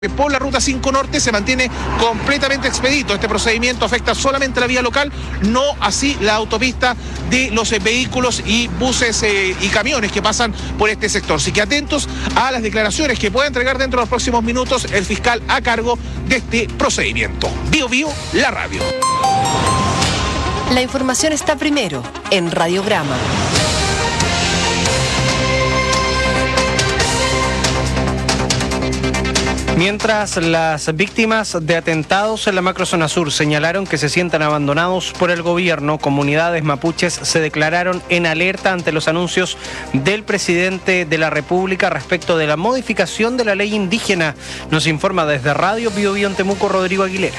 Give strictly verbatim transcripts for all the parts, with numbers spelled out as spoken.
por la ruta cinco Norte se mantiene completamente expedito. Este procedimiento afecta solamente la vía local, no así la autopista de los eh, vehículos y buses eh, y camiones que pasan por este sector. Así que atentos a las declaraciones que pueda entregar dentro de los próximos minutos el fiscal a cargo de este procedimiento. Bio Bio, la radio. La información está primero en Radiograma. Mientras las víctimas de atentados en la macrozona sur señalaron que se sientan abandonados por el gobierno, comunidades mapuches se declararon en alerta ante los anuncios del presidente de la República respecto de la modificación de la ley indígena. Nos informa desde Radio Bio Bio en Temuco, Rodrigo Aguilera.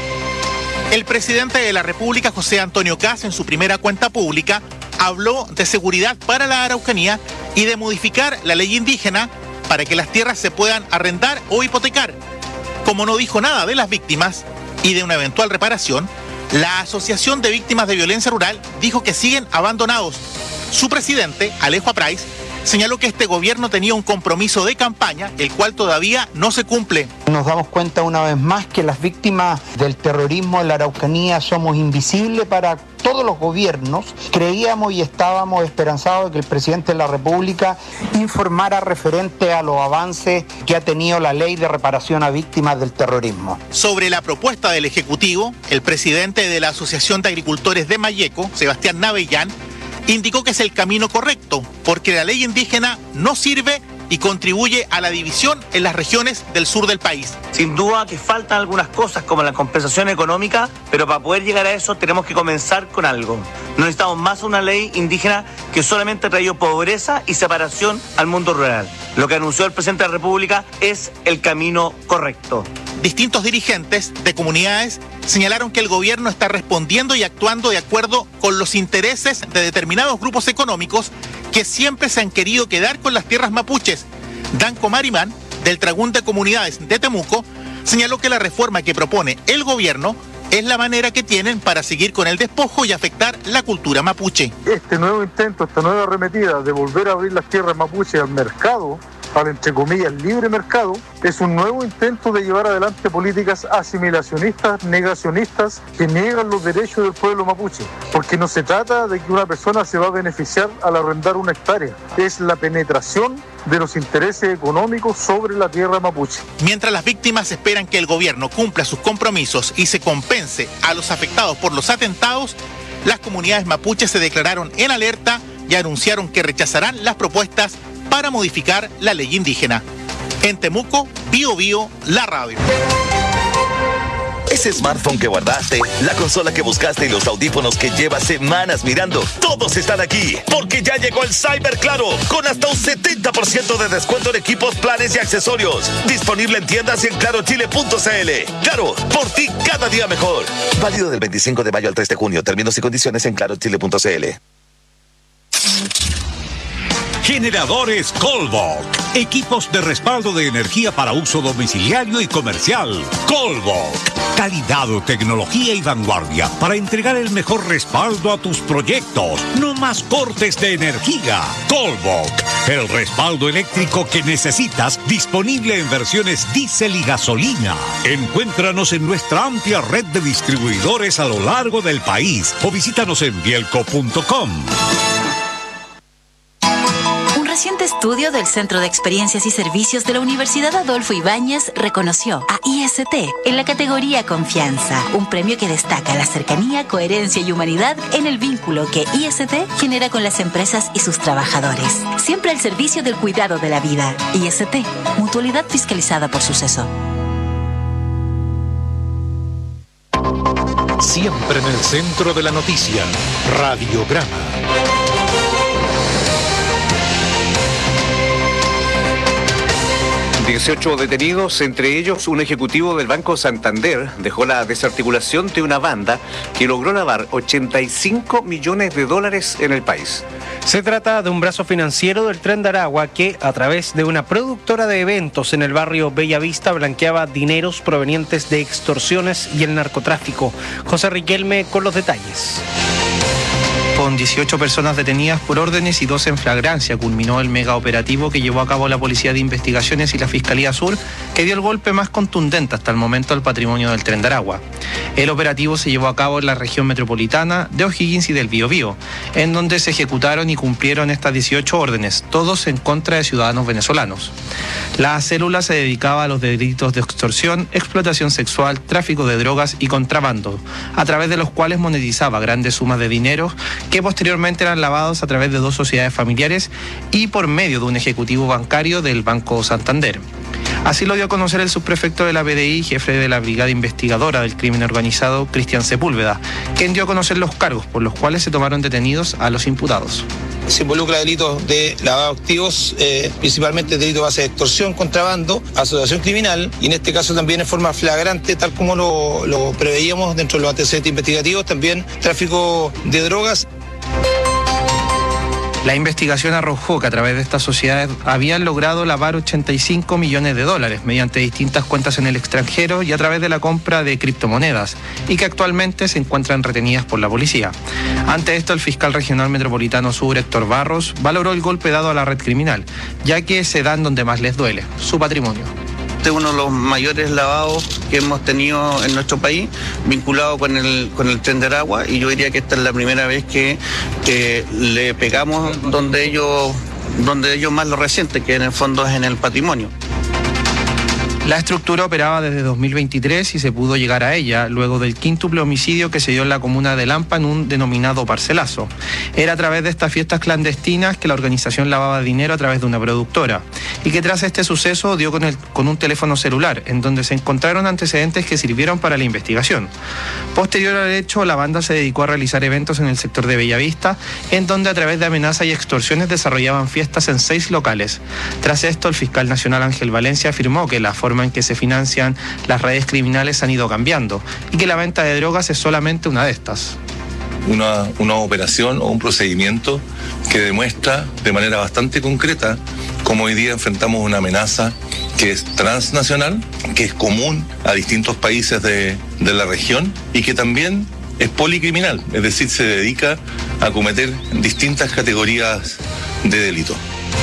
El presidente de la República, José Antonio Kast, en su primera cuenta pública, habló de seguridad para la Araucanía y de modificar la ley indígena para que las tierras se puedan arrendar o hipotecar. Como no dijo nada de las víctimas y de una eventual reparación, la Asociación de Víctimas de Violencia Rural dijo que siguen abandonados. Su presidente, Alejo Apraiz, señaló que este gobierno tenía un compromiso de campaña, el cual todavía no se cumple. Nos damos cuenta una vez más que las víctimas del terrorismo en la Araucanía somos invisibles para todos los gobiernos. Creíamos y estábamos esperanzados de que el presidente de la República informara referente a los avances que ha tenido la ley de reparación a víctimas del terrorismo. Sobre la propuesta del Ejecutivo, el presidente de la Asociación de Agricultores de Malleco, Sebastián Navellán, indicó que es el camino correcto, porque la ley indígena no sirve y contribuye a la división en las regiones del sur del país. Sin duda que faltan algunas cosas como la compensación económica, pero para poder llegar a eso tenemos que comenzar con algo. No necesitamos más una ley indígena que solamente ha traído pobreza y separación al mundo rural. Lo que anunció el presidente de la República es el camino correcto. Distintos dirigentes de comunidades señalaron que el gobierno está respondiendo y actuando de acuerdo con los intereses de determinados grupos económicos que siempre se han querido quedar con las tierras mapuches. Danco Marimán, del Tragún de Comunidades de Temuco, señaló que la reforma que propone el gobierno es la manera que tienen para seguir con el despojo y afectar la cultura mapuche. Este nuevo intento, esta nueva arremetida de volver a abrir las tierras mapuches al mercado, al entre comillas libre mercado, es un nuevo intento de llevar adelante políticas asimilacionistas, negacionistas, que niegan los derechos del pueblo mapuche, porque no se trata de que una persona se va a beneficiar al arrendar una hectárea, es la penetración de los intereses económicos sobre la tierra mapuche. Mientras las víctimas esperan que el gobierno cumpla sus compromisos y se compense a los afectados por los atentados, las comunidades mapuches se declararon en alerta y anunciaron que rechazarán las propuestas para modificar la ley indígena. En Temuco, Bio Bio, la radio. Ese smartphone que guardaste, la consola que buscaste y los audífonos que llevas semanas mirando, todos están aquí, porque ya llegó el Cyber Claro, con hasta un setenta por ciento de descuento en equipos, planes y accesorios. Disponible en tiendas y en claro chile punto c l. Claro, por ti cada día mejor. Válido del veinticinco de mayo al tres de junio. Términos y condiciones en claro chile punto c l. Generadores Colbok. Equipos de respaldo de energía para uso domiciliario y comercial. Colbok. Calidad, tecnología y vanguardia para entregar el mejor respaldo a tus proyectos. No más cortes de energía. Colbok. El respaldo eléctrico que necesitas, disponible en versiones diésel y gasolina. Encuéntranos en nuestra amplia red de distribuidores a lo largo del país o visítanos en bielco punto com. Un reciente estudio del Centro de Experiencias y Servicios de la Universidad Adolfo Ibáñez reconoció a I S T en la categoría Confianza, un premio que destaca la cercanía, coherencia y humanidad en el vínculo que I S T genera con las empresas y sus trabajadores. Siempre al servicio del cuidado de la vida. I S T, mutualidad fiscalizada por Suceso. Siempre en el centro de la noticia, Radiograma. dieciocho detenidos, entre ellos un ejecutivo del Banco Santander, dejó la desarticulación de una banda que logró lavar ochenta y cinco millones de dólares en el país. Se trata de un brazo financiero del Tren de Aragua que, a través de una productora de eventos en el barrio Bellavista, blanqueaba dineros provenientes de extorsiones y el narcotráfico. José Riquelme con los detalles. Con dieciocho personas detenidas por órdenes y dos en flagrancia, culminó el mega operativo que llevó a cabo la Policía de Investigaciones y la Fiscalía Sur, que dio el golpe más contundente hasta el momento al patrimonio del Tren de Aragua. El operativo se llevó a cabo en la región metropolitana de O'Higgins y del Biobío, en donde se ejecutaron y cumplieron estas dieciocho órdenes, todos en contra de ciudadanos venezolanos. La célula se dedicaba a los delitos de extorsión, explotación sexual, tráfico de drogas y contrabando, a través de los cuales monetizaba grandes sumas de dinero que posteriormente eran lavados a través de dos sociedades familiares y por medio de un ejecutivo bancario del Banco Santander. Así lo dio a conocer el subprefecto de la P D I, jefe de la Brigada Investigadora del Crimen Organizado, Cristian Sepúlveda, quien dio a conocer los cargos por los cuales se tomaron detenidos a los imputados. Se involucra delitos de lavado de activos, eh, principalmente delito de base de extorsión, contrabando, asociación criminal, y en este caso también en forma flagrante, tal como lo, lo preveíamos dentro de los antecedentes investigativos, también tráfico de drogas. La investigación arrojó que a través de estas sociedades habían logrado lavar ochenta y cinco millones de dólares mediante distintas cuentas en el extranjero y a través de la compra de criptomonedas, y que actualmente se encuentran retenidas por la policía. Ante esto, el fiscal regional metropolitano sur, Héctor Barros, valoró el golpe dado a la red criminal, ya que se dan donde más les duele, su patrimonio. Este es uno de los mayores lavados que hemos tenido en nuestro país, vinculado con el, con el Tren de Aragua, y yo diría que esta es la primera vez que, que le pegamos donde ellos, donde ellos más lo resienten, que en el fondo es en el patrimonio. La estructura operaba desde dos mil veintitrés y se pudo llegar a ella luego del quíntuple homicidio que se dio en la comuna de Lampa en un denominado parcelazo. Era a través de estas fiestas clandestinas que la organización lavaba dinero a través de una productora, y que tras este suceso dio con, el, con un teléfono celular, en donde se encontraron antecedentes que sirvieron para la investigación. Posterior al hecho, la banda se dedicó a realizar eventos en el sector de Bellavista, en donde a través de amenazas y extorsiones desarrollaban fiestas en seis locales. Tras esto, el fiscal nacional Ángel Valencia afirmó que la forma en que se financian las redes criminales han ido cambiando y que la venta de drogas es solamente una de estas. Una, una operación o un procedimiento que demuestra de manera bastante concreta cómo hoy día enfrentamos una amenaza que es transnacional, que es común a distintos países de, de la región y que también es policriminal, es decir, se dedica a cometer distintas categorías de delito.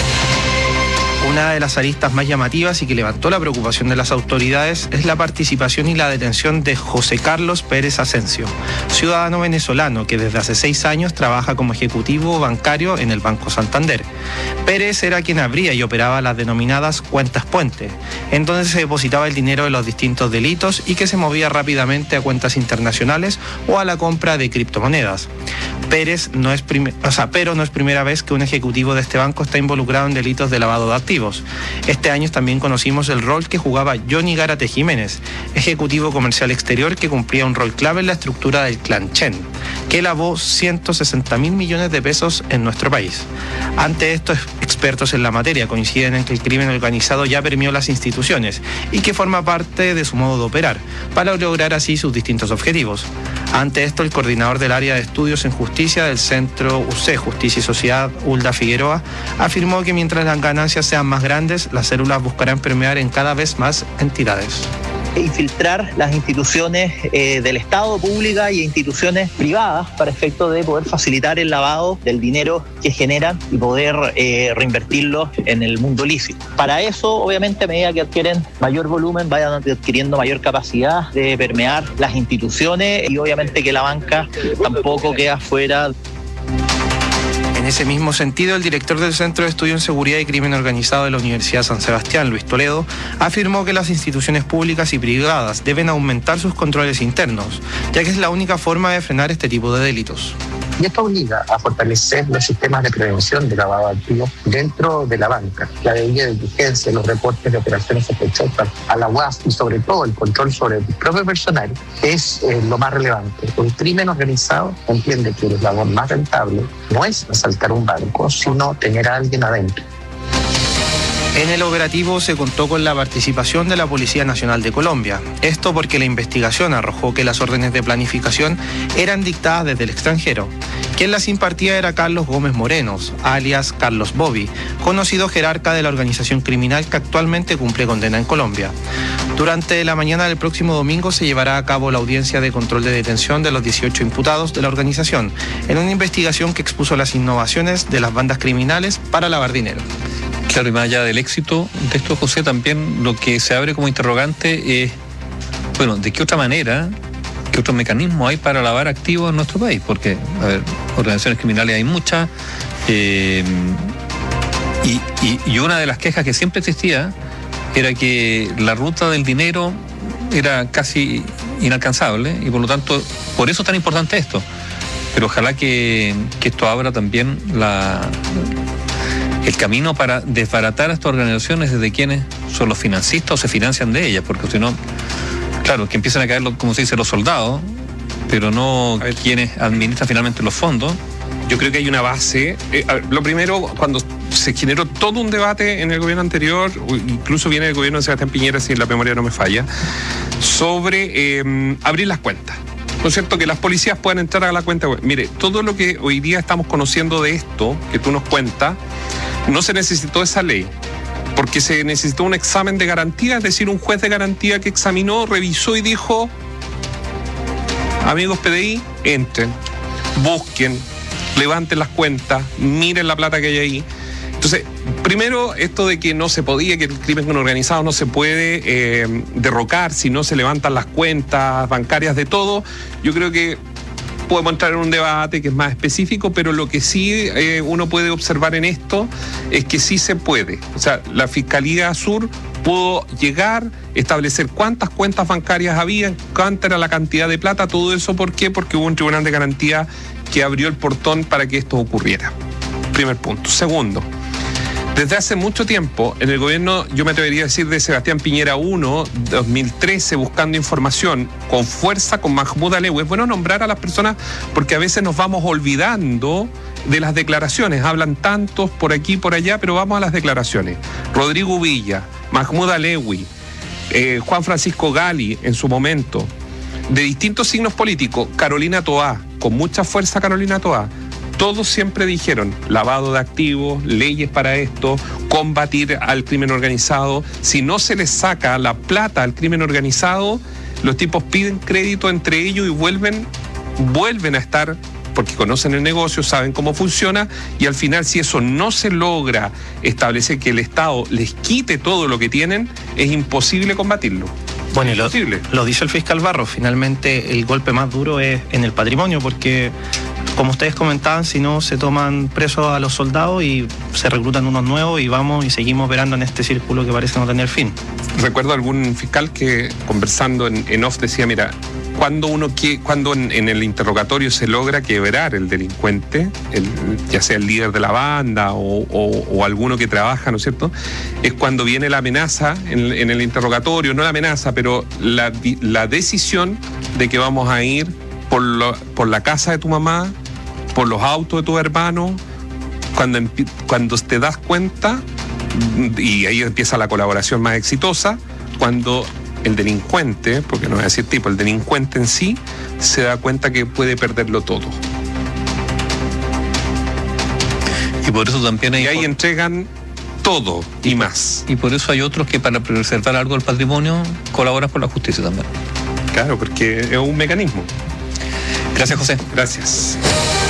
Una de las aristas más llamativas y que levantó la preocupación de las autoridades es la participación y la detención de José Carlos Pérez Asensio, ciudadano venezolano que desde hace seis años trabaja como ejecutivo bancario en el Banco Santander. Pérez era quien abría y operaba las denominadas cuentas puente, en donde se depositaba el dinero de los distintos delitos y que se movía rápidamente a cuentas internacionales o a la compra de criptomonedas. Pérez no es prim- o sea, pero no es primera vez que un ejecutivo de este banco está involucrado en delitos de lavado de activos. Este año también conocimos el rol que jugaba Johnny Gárate Jiménez, ejecutivo comercial exterior que cumplía un rol clave en la estructura del clan Chen, que lavó ciento sesenta mil millones de pesos en nuestro país. Ante esto, expertos en la materia coinciden en que el crimen organizado ya permeó las instituciones y que forma parte de su modo de operar, para lograr así sus distintos objetivos. Ante esto, el coordinador del área de estudios en justicia del Centro U C, Justicia y Sociedad, Hulda Figueroa, afirmó que mientras las ganancias sean más grandes, las células buscarán permear en cada vez más entidades. Infiltrar las instituciones eh, del Estado pública y instituciones privadas para efecto de poder facilitar el lavado del dinero que generan y poder eh, reinvertirlo en el mundo lícito. Para eso, obviamente, a medida que adquieren mayor volumen, vayan adquiriendo mayor capacidad de permear las instituciones y obviamente que la banca tampoco queda fuera. En ese mismo sentido, el director del Centro de Estudio en Seguridad y Crimen Organizado de la Universidad San Sebastián, Luis Toledo, afirmó que las instituciones públicas y privadas deben aumentar sus controles internos, ya que es la única forma de frenar este tipo de delitos. Y esto obliga a fortalecer los sistemas de prevención de lavado de activos dentro de la banca, la debida diligencia, los reportes de operaciones sospechosas a la U A S y sobre todo el control sobre el propio personal es eh, lo más relevante. El crimen organizado entiende que el labor más rentable no es asaltar un banco, sino tener a alguien adentro. En el operativo se contó con la participación de la Policía Nacional de Colombia. Esto porque la investigación arrojó que las órdenes de planificación eran dictadas desde el extranjero. Quien las impartía era Carlos Gómez Morenos, alias Carlos Bobby, conocido jerarca de la organización criminal que actualmente cumple condena en Colombia. Durante la mañana del próximo domingo se llevará a cabo la audiencia de control de detención de los dieciocho imputados de la organización, en una investigación que expuso las innovaciones de las bandas criminales para lavar dinero. Claro, y más allá del éxito de esto, José, también lo que se abre como interrogante es, bueno, ¿de qué otra manera, qué otro mecanismo hay para lavar activos en nuestro país? Porque, a ver, organizaciones criminales hay muchas, eh, y, y, y una de las quejas que siempre existía era que la ruta del dinero era casi inalcanzable, y por lo tanto, por eso es tan importante esto. Pero ojalá que, que esto abra también la... el camino para desbaratar a estas organizaciones desde quienes son los financistas o se financian de ellas, porque si no, claro, que empiezan a caer, como se dice, los soldados, pero no quienes administran finalmente los fondos. Yo creo que hay una base. Eh, a ver, lo primero, cuando se generó todo un debate en el gobierno anterior, incluso viene el gobierno de Sebastián Piñera, si la memoria no me falla, sobre eh, abrir las cuentas. ¿No es cierto? Que las policías puedan entrar a la cuenta web. Mire, todo lo que hoy día estamos conociendo de esto, que tú nos cuentas, no se necesitó esa ley, porque se necesitó un examen de garantía, es decir, un juez de garantía que examinó, revisó y dijo: amigos P D I, entren, busquen, levanten las cuentas, miren la plata que hay ahí. Entonces, primero, esto de que no se podía, que el crimen organizado no se puede eh, derrocar si no se levantan las cuentas bancarias de todo, yo creo que podemos entrar en un debate que es más específico, pero lo que sí eh, uno puede observar en esto es que sí se puede. O sea, la Fiscalía Sur pudo llegar, establecer cuántas cuentas bancarias había, cuánta era la cantidad de plata, todo eso. ¿Por qué? Porque hubo un tribunal de garantía que abrió el portón para que esto ocurriera. Primer punto. Segundo, desde hace mucho tiempo, en el gobierno, yo me atrevería a decir de Sebastián Piñera uno, dos mil trece, buscando información con fuerza, con Mahmoud Alewi. Es bueno nombrar a las personas porque a veces nos vamos olvidando de las declaraciones. Hablan tantos por aquí, por allá, pero vamos a las declaraciones. Rodrigo Villa, Mahmoud Alewi, eh, Juan Francisco Gali en su momento, de distintos signos políticos, Carolina Toá, con mucha fuerza Carolina Toá. Todos siempre dijeron lavado de activos, leyes para esto, combatir al crimen organizado. Si no se les saca la plata al crimen organizado, los tipos piden crédito entre ellos y vuelven, vuelven a estar, porque conocen el negocio, saben cómo funciona, y al final, si eso no se logra establecer que el Estado les quite todo lo que tienen, es imposible combatirlo. Bueno, y lo, lo dice el fiscal Barros, finalmente el golpe más duro es en el patrimonio, porque como ustedes comentaban, si no se toman presos a los soldados y se reclutan unos nuevos y vamos y seguimos operando en este círculo que parece no tener fin. Recuerdo algún fiscal que conversando en, en off decía, mira, cuando uno que, cuando en, en el interrogatorio se logra quebrar el delincuente, el, ya sea el líder de la banda o, o, o alguno que trabaja, ¿no es cierto? Es cuando viene la amenaza en, en el interrogatorio, no la amenaza, pero la, la decisión de que vamos a ir por, lo, por la casa de tu mamá, por los autos de tu hermano, cuando, cuando te das cuenta, y ahí empieza la colaboración más exitosa, cuando el delincuente, porque no voy a decir tipo, el delincuente en sí, se da cuenta que puede perderlo todo. Y por eso también hay... Y ahí entregan todo y, y más. Y por eso hay otros que para preservar algo del patrimonio colaboran por la justicia también. Claro, porque es un mecanismo. Gracias, José. Gracias.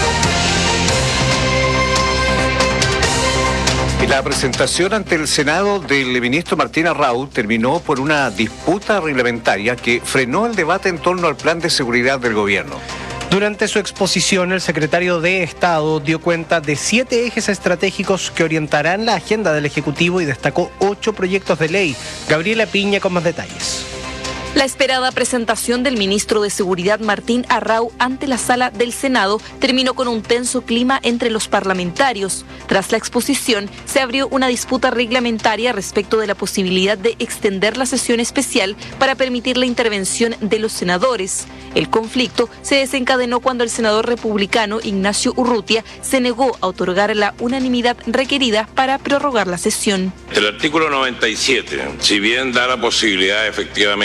La presentación ante el Senado del ministro Martín Arrau terminó por una disputa reglamentaria que frenó el debate en torno al plan de seguridad del gobierno. Durante su exposición, el secretario de Estado dio cuenta de siete ejes estratégicos que orientarán la agenda del Ejecutivo y destacó ocho proyectos de ley. Gabriela Piña con más detalles. La esperada presentación del ministro de Seguridad Martín Arrau ante la sala del Senado terminó con un tenso clima entre los parlamentarios. Tras la exposición, se abrió una disputa reglamentaria respecto de la posibilidad de extender la sesión especial para permitir la intervención de los senadores. El conflicto se desencadenó cuando el senador republicano Ignacio Urrutia se negó a otorgar la unanimidad requerida para prorrogar la sesión. El artículo noventa y siete, si bien da la posibilidad efectivamente de prorrogar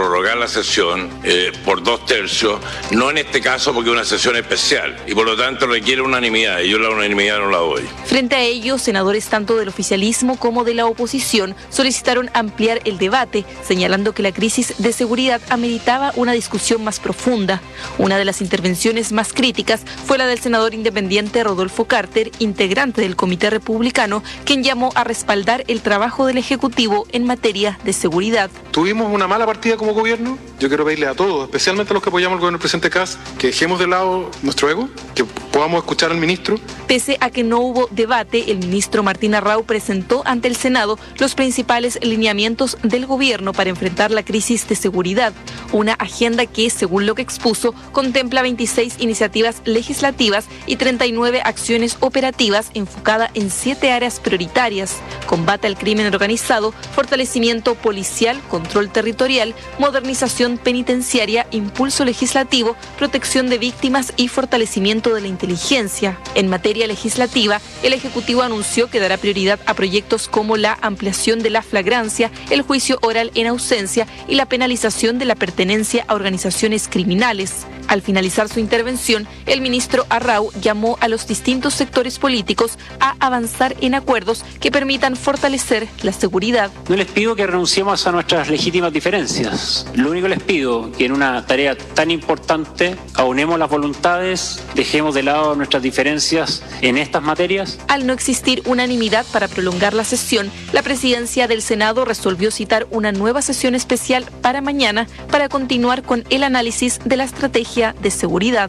prorrogar la sesión eh, por dos tercios, no en este caso porque es una sesión especial y por lo tanto requiere unanimidad y yo la unanimidad no la doy. Frente a ello, senadores tanto del oficialismo como de la oposición solicitaron ampliar el debate, señalando que la crisis de seguridad ameritaba una discusión más profunda. Una de las intervenciones más críticas fue la del senador independiente Rodolfo Carter, integrante del Comité Republicano, quien llamó a respaldar el trabajo del Ejecutivo en materia de seguridad. Tuvimos una mala partida como gobierno. Yo quiero pedirle a todos, especialmente a los que apoyamos al gobierno del presidente Kast, que dejemos de lado nuestro ego, que podamos escuchar al ministro. Pese a que no hubo debate, el ministro Martín Arrau presentó ante el Senado los principales lineamientos del gobierno para enfrentar la crisis de seguridad. Una agenda que, según lo que expuso, contempla veintiséis iniciativas legislativas y treinta y nueve acciones operativas enfocadas en siete áreas prioritarias: combate al crimen organizado, fortalecimiento policial, control territorial, modernización penitenciaria, impulso legislativo, protección de víctimas y fortalecimiento de la inteligencia. En materia legislativa, el Ejecutivo anunció que dará prioridad a proyectos como la ampliación de la flagrancia, el juicio oral en ausencia y la penalización de la pertenencia a organizaciones criminales. Al finalizar su intervención, el ministro Arrau llamó a los distintos sectores políticos a avanzar en acuerdos que permitan fortalecer la seguridad. No les pido que renunciemos a nuestras legítimas diferencias. Lo único que les pido es que en una tarea tan importante aunemos las voluntades, dejemos de lado nuestras diferencias en estas materias. Al no existir unanimidad para prolongar la sesión, la presidencia del Senado resolvió citar una nueva sesión especial para mañana para continuar con el análisis de la estrategia de seguridad.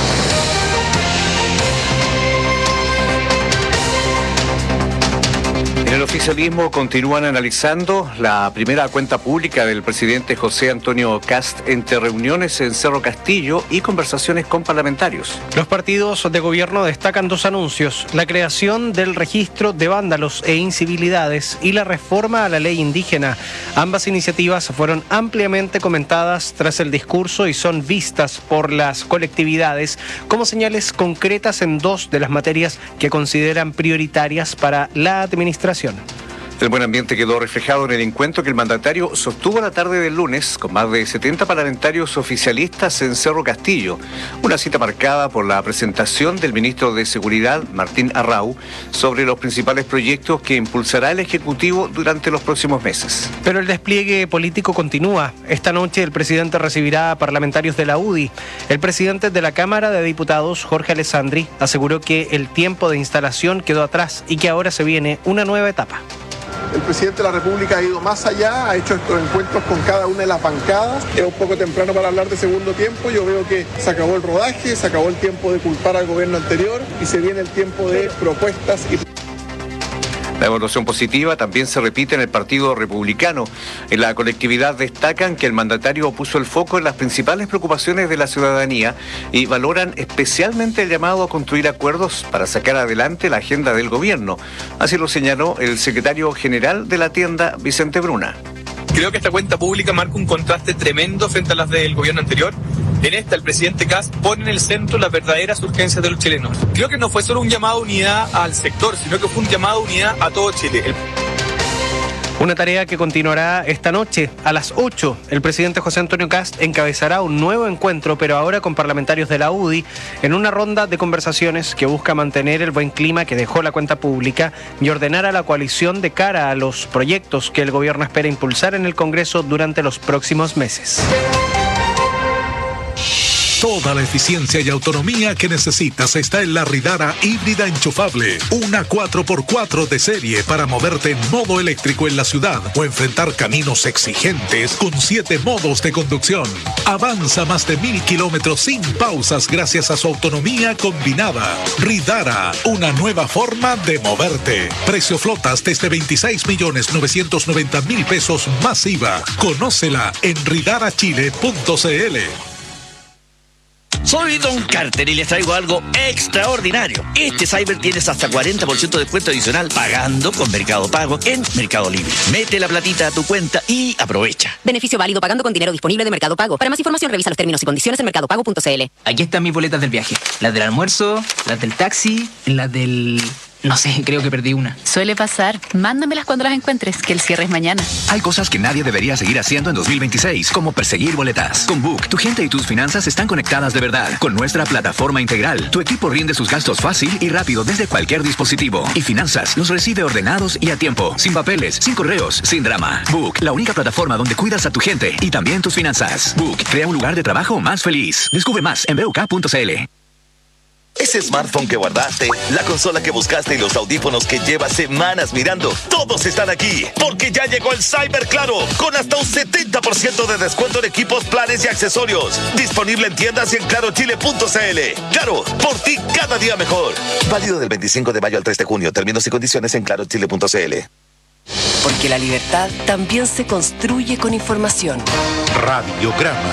En el oficialismo continúan analizando la primera cuenta pública del presidente José Antonio Kast entre reuniones en Cerro Castillo y conversaciones con parlamentarios. Los partidos de gobierno destacan dos anuncios: la creación del registro de vándalos e incivilidades y la reforma a la ley indígena. Ambas iniciativas fueron ampliamente comentadas tras el discurso y son vistas por las colectividades como señales concretas en dos de las materias que consideran prioritarias para la administración. El buen ambiente quedó reflejado en el encuentro que el mandatario sostuvo la tarde del lunes con más de setenta parlamentarios oficialistas en Cerro Castillo. Una cita marcada por la presentación del ministro de Seguridad, Martín Arrau, sobre los principales proyectos que impulsará el Ejecutivo durante los próximos meses. Pero el despliegue político continúa. Esta noche el presidente recibirá a parlamentarios de la U D I. El presidente de la Cámara de Diputados, Jorge Alessandri, aseguró que el tiempo de instalación quedó atrás y que ahora se viene una nueva etapa. El presidente de la República ha ido más allá, ha hecho estos encuentros con cada una de las bancadas. Es un poco temprano para hablar de segundo tiempo. Yo veo que se acabó el rodaje, se acabó el tiempo de culpar al gobierno anterior y se viene el tiempo de propuestas y... La evaluación positiva también se repite en el Partido Republicano. En la colectividad destacan que el mandatario puso el foco en las principales preocupaciones de la ciudadanía y valoran especialmente el llamado a construir acuerdos para sacar adelante la agenda del gobierno. Así lo señaló el secretario general de la tienda, Vicente Bruna. Creo que esta cuenta pública marca un contraste tremendo frente a las del gobierno anterior. En esta, el presidente Kast pone en el centro las verdaderas urgencias de los chilenos. Creo que no fue solo un llamado a unidad al sector, sino que fue un llamado a unidad a todo Chile. El... Una tarea que continuará esta noche. A las ocho, el presidente José Antonio Kast encabezará un nuevo encuentro, pero ahora con parlamentarios de la U D I, en una ronda de conversaciones que busca mantener el buen clima que dejó la cuenta pública y ordenar a la coalición de cara a los proyectos que el gobierno espera impulsar en el Congreso durante los próximos meses. Toda la eficiencia y autonomía que necesitas está en la Ridara híbrida enchufable. Una cuatro por cuatro de serie para moverte en modo eléctrico en la ciudad o enfrentar caminos exigentes con siete modos de conducción. Avanza más de mil kilómetros sin pausas gracias a su autonomía combinada. Ridara, una nueva forma de moverte. Precio flotas desde veintiséis millones novecientos noventa mil pesos más I V A. Conócela en ridara chile punto c l. Soy Don Carter y les traigo algo extraordinario. Este Cyber tienes hasta cuarenta por ciento de descuento adicional pagando con Mercado Pago en Mercado Libre. Mete la platita a tu cuenta y aprovecha. Beneficio válido pagando con dinero disponible de Mercado Pago. Para más información revisa los términos y condiciones en mercado pago punto c l. Aquí están mis boletas del viaje. Las del almuerzo, las del taxi, las del No sé, creo que perdí una. Suele pasar. Mándamelas cuando las encuentres, que el cierre es mañana. Hay cosas que nadie debería seguir haciendo en dos mil veintiséis, como perseguir boletas. Con Book, tu gente y tus finanzas están conectadas de verdad. Con nuestra plataforma integral, tu equipo rinde sus gastos fácil y rápido desde cualquier dispositivo. Y finanzas los recibe ordenados y a tiempo, sin papeles, sin correos, sin drama. Book, la única plataforma donde cuidas a tu gente y también tus finanzas. Book, crea un lugar de trabajo más feliz. Descubre más en b u k punto c l. Ese smartphone que guardaste, la consola que buscaste y los audífonos que llevas semanas mirando, todos están aquí, porque ya llegó el Cyber Claro, con hasta un setenta por ciento de descuento en equipos, planes y accesorios. Disponible en tiendas y en claro chile punto c l. Claro, por ti cada día mejor. Válido del veinticinco de mayo al tres de junio. Términos y condiciones en claro chile punto c l. Porque la libertad también se construye con información. Radiograma.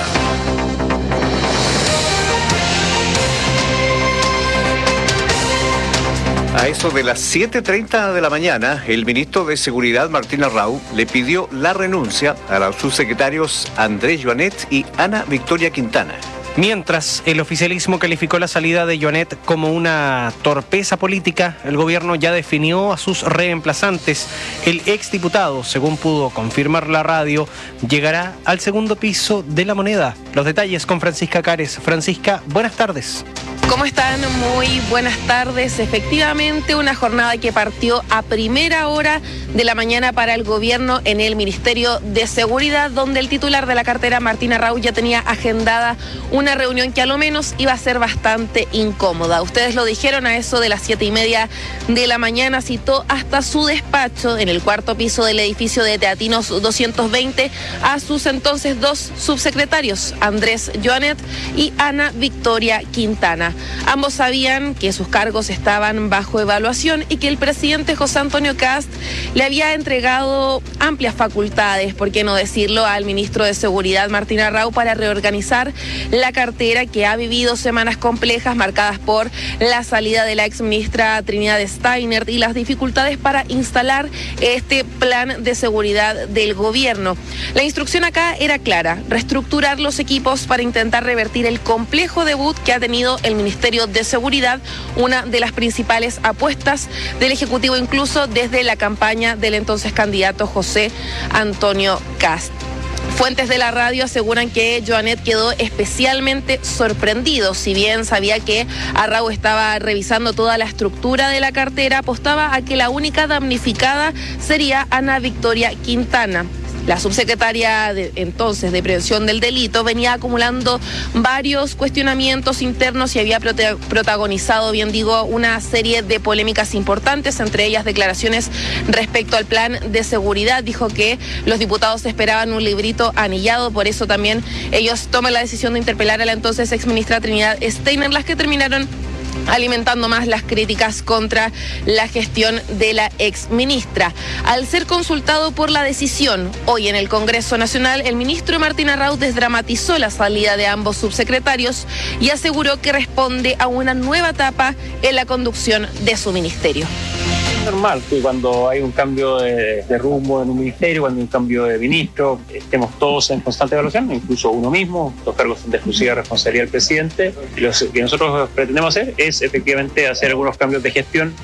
A eso de las siete treinta de la mañana, el ministro de Seguridad, Martín Arrau, le pidió la renuncia a los subsecretarios Andrés Joanet y Ana Victoria Quintana. Mientras el oficialismo calificó la salida de Joanet como una torpeza política, el gobierno ya definió a sus reemplazantes. El exdiputado, según pudo confirmar la radio, llegará al segundo piso de La Moneda. Los detalles con Francisca Cares. Francisca, buenas tardes. ¿Cómo están? Muy buenas tardes. Efectivamente, una jornada que partió a primera hora de la mañana para el gobierno en el Ministerio de Seguridad, donde el titular de la cartera, Martín Arrau, ya tenía agendada una reunión que a lo menos iba a ser bastante incómoda. Ustedes lo dijeron, a eso de las siete y media de la mañana citó hasta su despacho en el cuarto piso del edificio de Teatinos doscientos veinte a sus entonces dos subsecretarios, Andrés Joanet y Ana Victoria Quintana. Ambos sabían que sus cargos estaban bajo evaluación y que el presidente José Antonio Kast le había entregado amplias facultades, por qué no decirlo, al ministro de Seguridad Martín Arrau para reorganizar la cartera, que ha vivido semanas complejas marcadas por la salida de la exministra Trinidad Steiner y las dificultades para instalar este plan de seguridad del gobierno. La instrucción acá era clara: reestructurar los equipos para intentar revertir el complejo debut que ha tenido el Ministerio de Seguridad, una de las principales apuestas del Ejecutivo, incluso desde la campaña del entonces candidato José Antonio Kast. Fuentes de la radio aseguran que Joanet quedó especialmente sorprendido. Si bien sabía que Arrau estaba revisando toda la estructura de la cartera, apostaba a que la única damnificada sería Ana Victoria Quintana. La subsecretaria de, entonces de Prevención del Delito venía acumulando varios cuestionamientos internos y había prote- protagonizado, bien digo, una serie de polémicas importantes, entre ellas declaraciones respecto al plan de seguridad. Dijo que los diputados esperaban un librito anillado, por eso también ellos toman la decisión de interpelar a la entonces exministra Trinidad Steiner, las que terminaron alimentando más las críticas contra la gestión de la exministra. Al ser consultado por la decisión hoy en el Congreso Nacional, el ministro Martín Arrau desdramatizó la salida de ambos subsecretarios y aseguró que responde a una nueva etapa en la conducción de su ministerio. Es normal que cuando hay un cambio de, de rumbo en un ministerio, cuando hay un cambio de ministro, estemos todos en constante evaluación, incluso uno mismo. Los cargos son de exclusiva responsabilidad del presidente. Lo que nosotros pretendemos hacer es efectivamente hacer algunos cambios de gestión.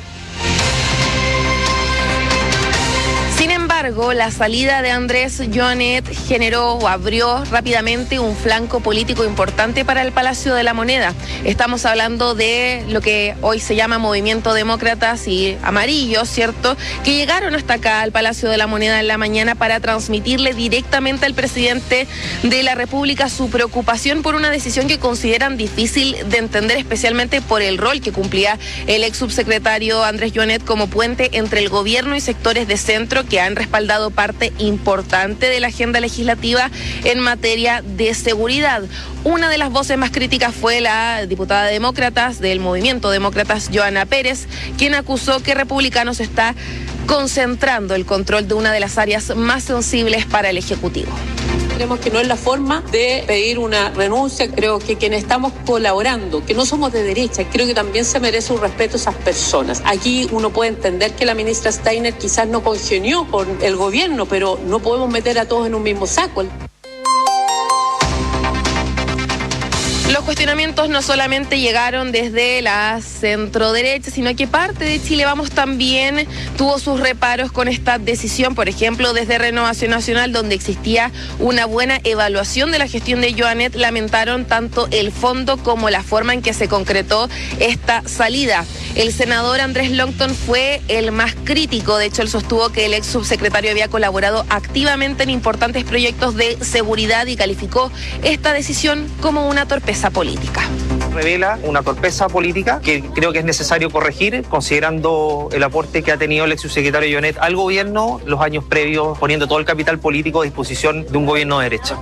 Sin embargo, la salida de Andrés Joanet generó o abrió rápidamente un flanco político importante para el Palacio de la Moneda. Estamos hablando de lo que hoy se llama Movimiento Demócratas y Amarillos, ¿cierto?, que llegaron hasta acá al Palacio de la Moneda en la mañana para transmitirle directamente al presidente de la República su preocupación por una decisión que consideran difícil de entender, especialmente por el rol que cumplía el ex subsecretario Andrés Joanet como puente entre el gobierno y sectores de centro que han respaldado parte importante de la agenda legislativa en materia de seguridad. Una de las voces más críticas fue la diputada de Demócratas del Movimiento Demócratas, Joana Pérez, quien acusó que Republicanos está concentrando el control de una de las áreas más sensibles para el Ejecutivo. Creemos que no es la forma de pedir una renuncia. Creo que quienes estamos colaborando, que no somos de derecha, creo que también se merece un respeto a esas personas. Aquí uno puede entender que la ministra Steiner quizás no congenió con el gobierno, pero no podemos meter a todos en un mismo saco. Los cuestionamientos no solamente llegaron desde la centroderecha, sino que parte de Chile Vamos también tuvo sus reparos con esta decisión, por ejemplo, desde Renovación Nacional, donde existía una buena evaluación de la gestión de Joanet, lamentaron tanto el fondo como la forma en que se concretó esta salida. El senador Andrés Longton fue el más crítico, de hecho él sostuvo que el ex subsecretario había colaborado activamente en importantes proyectos de seguridad y calificó esta decisión como una torpeza política. Revela una torpeza política que creo que es necesario corregir, considerando el aporte que ha tenido el ex subsecretario Joanet al gobierno los años previos, poniendo todo el capital político a disposición de un gobierno de derecha.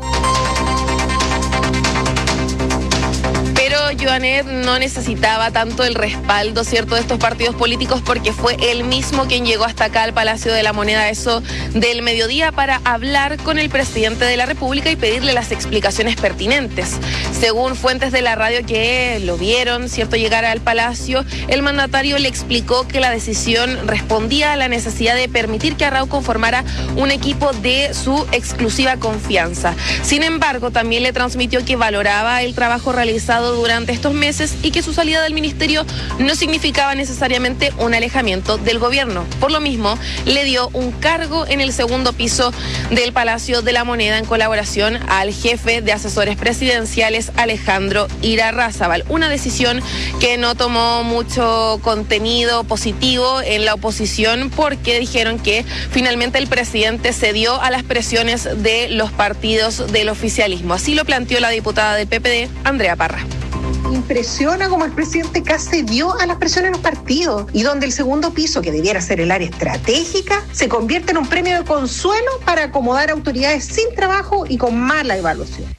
Joanet no necesitaba tanto el respaldo, ¿cierto?, de estos partidos políticos, porque fue él mismo quien llegó hasta acá al Palacio de la Moneda, eso del mediodía, para hablar con el presidente de la República y pedirle las explicaciones pertinentes. Según fuentes de la radio que lo vieron, ¿cierto?, llegar al Palacio, el mandatario le explicó que la decisión respondía a la necesidad de permitir que Arrau conformara un equipo de su exclusiva confianza. Sin embargo, también le transmitió que valoraba el trabajo realizado durante estos meses y que su salida del ministerio no significaba necesariamente un alejamiento del gobierno. Por lo mismo, le dio un cargo en el segundo piso del Palacio de la Moneda en colaboración al jefe de asesores presidenciales, Alejandro Irarrázaval. Una decisión que no tomó mucho contenido positivo en la oposición, porque dijeron que finalmente el presidente cedió a las presiones de los partidos del oficialismo. Así lo planteó la diputada del P P D, Andrea Parra. Impresiona cómo el presidente Kast cedió a las presiones de los partidos y donde el segundo piso, que debiera ser el área estratégica, se convierte en un premio de consuelo para acomodar autoridades sin trabajo y con mala evaluación.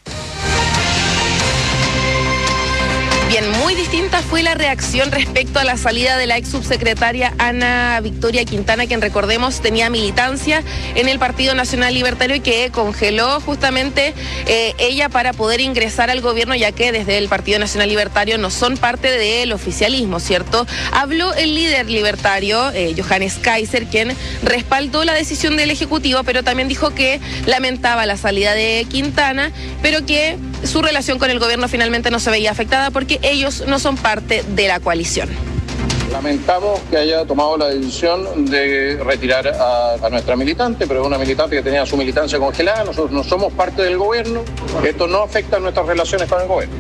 Bien, muy distinta fue la reacción respecto a la salida de la ex subsecretaria Ana Victoria Quintana, quien, recordemos, tenía militancia en el Partido Nacional Libertario y que congeló justamente eh, ella para poder ingresar al gobierno, ya que desde el Partido Nacional Libertario no son parte del oficialismo, ¿cierto? Habló el líder libertario, eh, Johannes Kaiser, quien respaldó la decisión del Ejecutivo, pero también dijo que lamentaba la salida de Quintana, pero que su relación con el gobierno finalmente no se veía afectada porque ellos no son parte de la coalición. Lamentamos que haya tomado la decisión de retirar a, a nuestra militante, pero es una militante que tenía su militancia congelada. Nosotros no somos parte del gobierno. Esto no afecta a nuestras relaciones con el gobierno.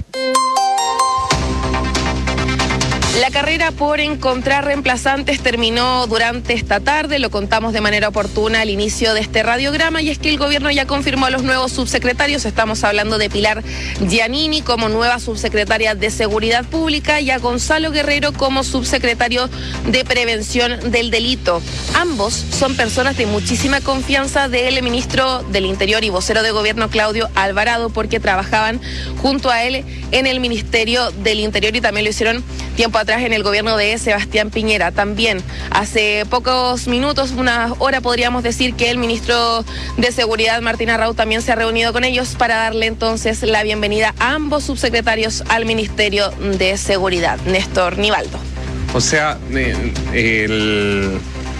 La carrera por encontrar reemplazantes terminó durante esta tarde, lo contamos de manera oportuna al inicio de este radiograma, y es que el gobierno ya confirmó a los nuevos subsecretarios. Estamos hablando de Pilar Giannini como nueva subsecretaria de Seguridad Pública y a Gonzalo Guerrero como subsecretario de Prevención del Delito. Ambos son personas de muchísima confianza del ministro del Interior y vocero de gobierno Claudio Alvarado, porque trabajaban junto a él en el Ministerio del Interior y también lo hicieron tiempo atrás en el gobierno de Sebastián Piñera. También hace pocos minutos, una hora podríamos decir, que el ministro de Seguridad, Martín Arrau, también se ha reunido con ellos para darle entonces la bienvenida a ambos subsecretarios al Ministerio de Seguridad. Néstor Nivaldo. O sea, eh, el...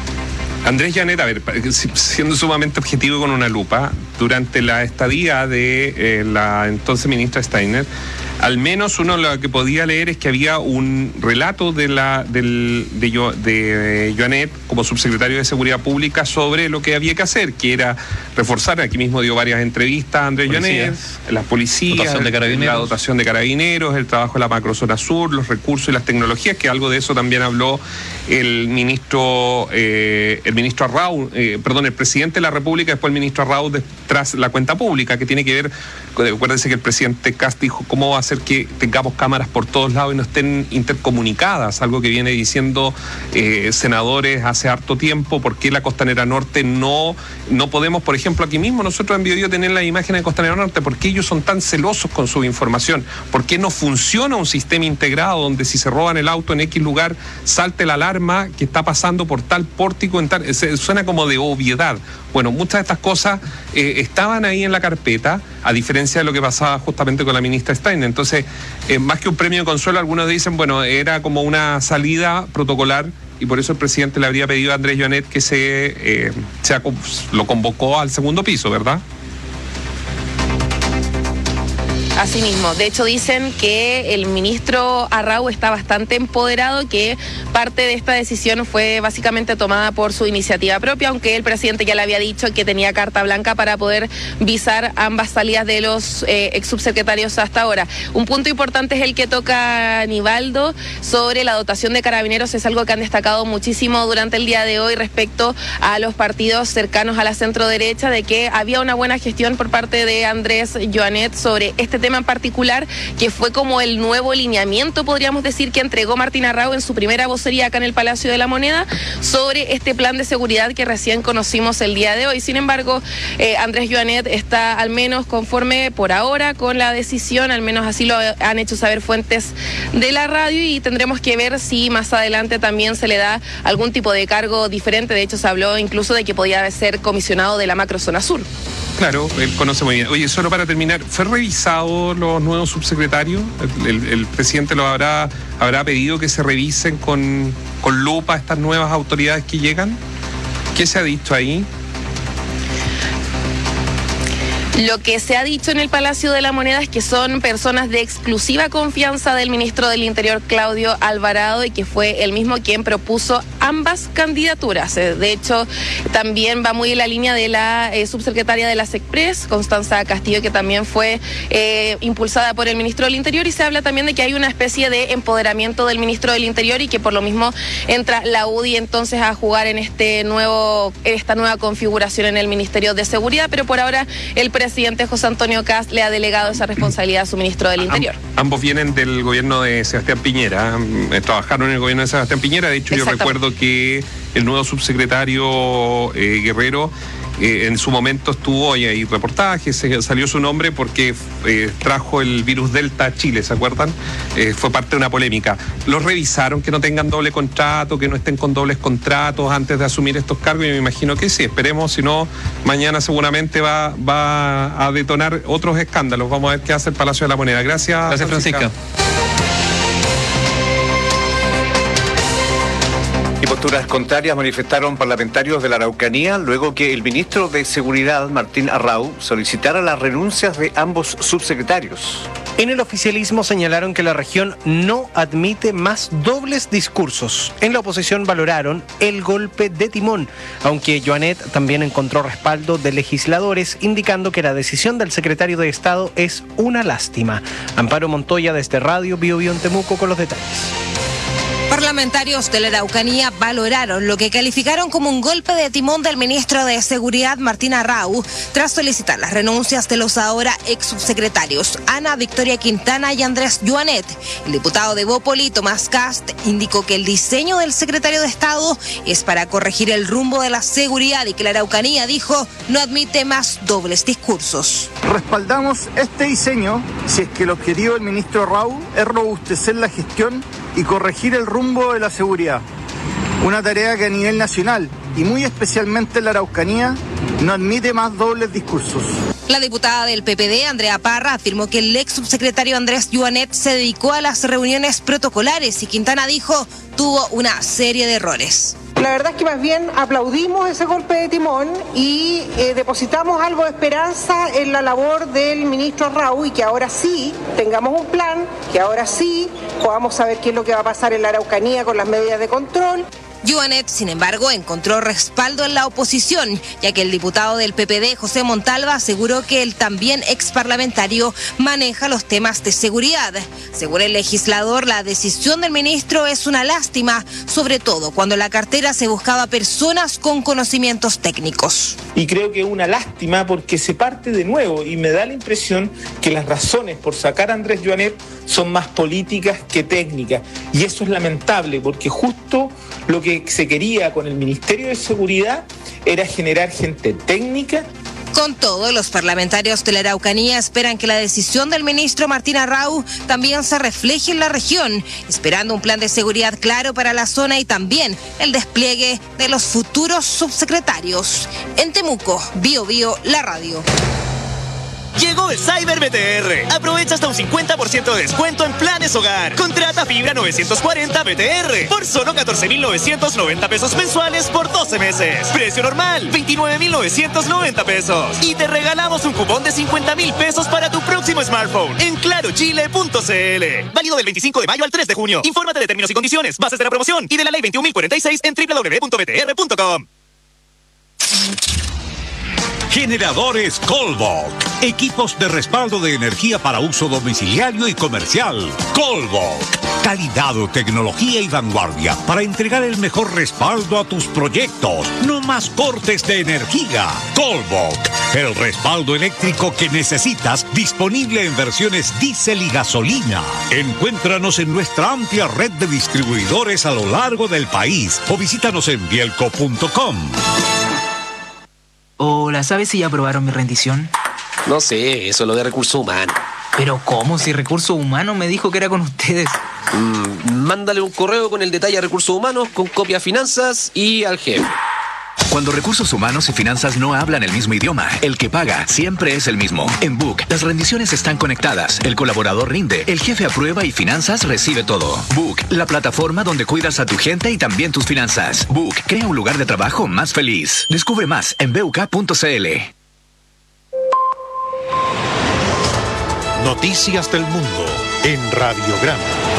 Andrés Joanet, a ver, siendo sumamente objetivo y con una lupa, durante la estadía de eh, la entonces ministra Steiner, al menos uno lo que podía leer es que había un relato de la del, de, Yo, de Joanet como subsecretario de Seguridad Pública sobre lo que había que hacer, que era reforzar, aquí mismo dio varias entrevistas a Andrés Joanet, las policías, dotación de carabineros. la dotación de carabineros, el trabajo de la macrozona sur, los recursos y las tecnologías, que algo de eso también habló el ministro eh, el ministro Arrau, eh, perdón, el presidente de la República, después el ministro Arrau, de, tras la cuenta pública, que tiene que ver, acuérdense que el presidente Kast dijo cómo va a hacer que tengamos cámaras por todos lados y no estén intercomunicadas, algo que viene diciendo eh, senadores hace harto tiempo. ¿Por qué la Costanera Norte no, no podemos, por ejemplo, aquí mismo nosotros en Biobío tener las imágenes de Costanera Norte? ¿Por qué ellos son tan celosos con su información? ¿Por qué no funciona un sistema integrado donde si se roban el auto en X lugar salte la alarma que está pasando por tal pórtico en tal? Se, suena como de obviedad. Bueno, muchas de estas cosas eh, estaban ahí en la carpeta, a diferencia de lo que pasaba justamente con la ministra Steiner. Entonces, eh, más que un premio de consuelo, algunos dicen, bueno, era como una salida protocolar y por eso el presidente le habría pedido a Andrés Joanet que se, eh, se lo convocó al segundo piso, ¿verdad? Así mismo, de hecho dicen que el ministro Arrau está bastante empoderado, que parte de esta decisión fue básicamente tomada por su iniciativa propia, aunque el presidente ya le había dicho que tenía carta blanca para poder visar ambas salidas de los eh, ex subsecretarios hasta ahora. Un punto importante es el que toca Nivaldo sobre la dotación de carabineros, es algo que han destacado muchísimo durante el día de hoy respecto a los partidos cercanos a la centro derecha, de que había una buena gestión por parte de Andrés Joanet sobre este tema en particular, que fue como el nuevo lineamiento, podríamos decir, que entregó Martín Arrau en su primera vocería acá en el Palacio de la Moneda sobre este plan de seguridad que recién conocimos el día de hoy. Sin embargo, eh, Andrés Joanet está al menos conforme por ahora con la decisión, al menos así lo han hecho saber fuentes de la radio, y tendremos que ver si más adelante también se le da algún tipo de cargo diferente. De hecho, se habló incluso de que podía ser comisionado de la macrozona sur. Claro, él conoce muy bien. Oye, solo para terminar, ¿fue revisado los nuevos subsecretarios? ¿El, el, el presidente lo habrá, habrá pedido que se revisen con, con lupa estas nuevas autoridades que llegan? ¿Qué se ha dicho ahí? Lo que se ha dicho en el Palacio de la Moneda es que son personas de exclusiva confianza del ministro del Interior, Claudio Alvarado, y que fue el mismo quien propuso ambas candidaturas. De hecho, también va muy en la línea de la eh, subsecretaria de la SECPRES, Constanza Castillo, que también fue eh, impulsada por el ministro del Interior, y se habla también de que hay una especie de empoderamiento del ministro del Interior y que por lo mismo entra la U D I entonces a jugar en este nuevo, esta nueva configuración en el Ministerio de Seguridad, pero por ahora el presidente José Antonio Kast le ha delegado esa responsabilidad a su ministro del Interior. Am, ambos vienen del gobierno de Sebastián Piñera, eh, trabajaron en el gobierno de Sebastián Piñera. De hecho, yo recuerdo que el nuevo subsecretario eh, Guerrero eh, en su momento estuvo, y hay reportajes, se, salió su nombre porque eh, trajo el virus Delta a Chile, ¿se acuerdan? Eh, fue parte de una polémica. ¿Los revisaron que no tengan doble contrato, que no estén con dobles contratos antes de asumir estos cargos? Y me imagino que sí, esperemos, si no, mañana seguramente va, va a detonar otros escándalos. Vamos a ver qué hace el Palacio de la Moneda. Gracias, Gracias, Francisca. Francisca. Y posturas contrarias manifestaron parlamentarios de la Araucanía luego que el ministro de Seguridad, Martín Arrau, solicitara las renuncias de ambos subsecretarios. En el oficialismo señalaron que la región no admite más dobles discursos. En la oposición valoraron el golpe de timón, aunque Joanet también encontró respaldo de legisladores, indicando que la decisión del secretario de Estado es una lástima. Amparo Montoya desde Radio Bio Bio en Temuco con los detalles. Parlamentarios de la Araucanía valoraron lo que calificaron como un golpe de timón del ministro de Seguridad, Martín Arrau, tras solicitar las renuncias de los ahora ex subsecretarios Ana Victoria Quintana y Andrés Joanet. El diputado de Bópoli, Tomás Kast, indicó que el diseño del secretario de Estado es para corregir el rumbo de la seguridad y que la Araucanía, dijo, no admite más dobles discursos. Respaldamos este diseño si es que el objetivo del ministro Arrau es robustecer la gestión y corregir el rumbo de la seguridad. Una tarea que a nivel nacional y muy especialmente en la Araucanía no admite más dobles discursos. La diputada del P P D, Andrea Parra, afirmó que el ex subsecretario Andrés Joanet se dedicó a las reuniones protocolares y Quintana, dijo, tuvo una serie de errores. La verdad es que más bien aplaudimos ese golpe de timón y eh, depositamos algo de esperanza en la labor del ministro Arrau, y que ahora sí tengamos un plan, que ahora sí podamos saber qué es lo que va a pasar en la Araucanía con las medidas de control. Joanet, sin embargo, encontró respaldo en la oposición, ya que el diputado del P P D, José Montalva, aseguró que el también ex parlamentario maneja los temas de seguridad. Según el legislador, la decisión del ministro es una lástima, sobre todo cuando en la cartera se buscaba personas con conocimientos técnicos. Y creo que es una lástima porque se parte de nuevo y me da la impresión que las razones por sacar a Andrés Joanet son más políticas que técnicas. Y eso es lamentable porque justo lo que se quería con el Ministerio de Seguridad era generar gente técnica. Con todo, los parlamentarios de la Araucanía esperan que la decisión del ministro Martín Arrau también se refleje en la región, esperando un plan de seguridad claro para la zona y también el despliegue de los futuros subsecretarios. En Temuco, Bio Bio, la radio. Llegó el Cyber B T R. Aprovecha hasta un cincuenta por ciento de descuento en planes hogar. Contrata fibra novecientos cuarenta B T R por solo catorce mil novecientos noventa pesos mensuales por doce meses. Precio normal, veintinueve mil novecientos noventa pesos. Y te regalamos un cupón de cincuenta mil pesos para tu próximo smartphone en claro chile punto c l. Válido del veinticinco de mayo al tres de junio. Infórmate de términos y condiciones, bases de la promoción y de la ley veintiún mil cuarenta y seis en doble u doble u doble u punto b t r punto com. Generadores Colvolk. Equipos de respaldo de energía para uso domiciliario y comercial. Colvolk. Calidad, tecnología y vanguardia para entregar el mejor respaldo a tus proyectos. No más cortes de energía. Colvolk. El respaldo eléctrico que necesitas, disponible en versiones diésel y gasolina. Encuéntranos en nuestra amplia red de distribuidores a lo largo del país o visítanos en bielco punto com. Hola, ¿sabes si ya aprobaron mi rendición? No sé, eso es lo de recursos humanos. ¿Pero cómo? Si Recursos Humanos me dijo que era con ustedes. Mm, mándale un correo con el detalle a Recursos Humanos, con copia a Finanzas y al jefe. Cuando recursos humanos y finanzas no hablan el mismo idioma, el que paga siempre es el mismo. En Book, las rendiciones están conectadas, el colaborador rinde, el jefe aprueba y finanzas recibe todo. Book, la plataforma donde cuidas a tu gente y también tus finanzas. Book, crea un lugar de trabajo más feliz. Descubre más en b u k punto c l. Noticias del mundo en Radiograma.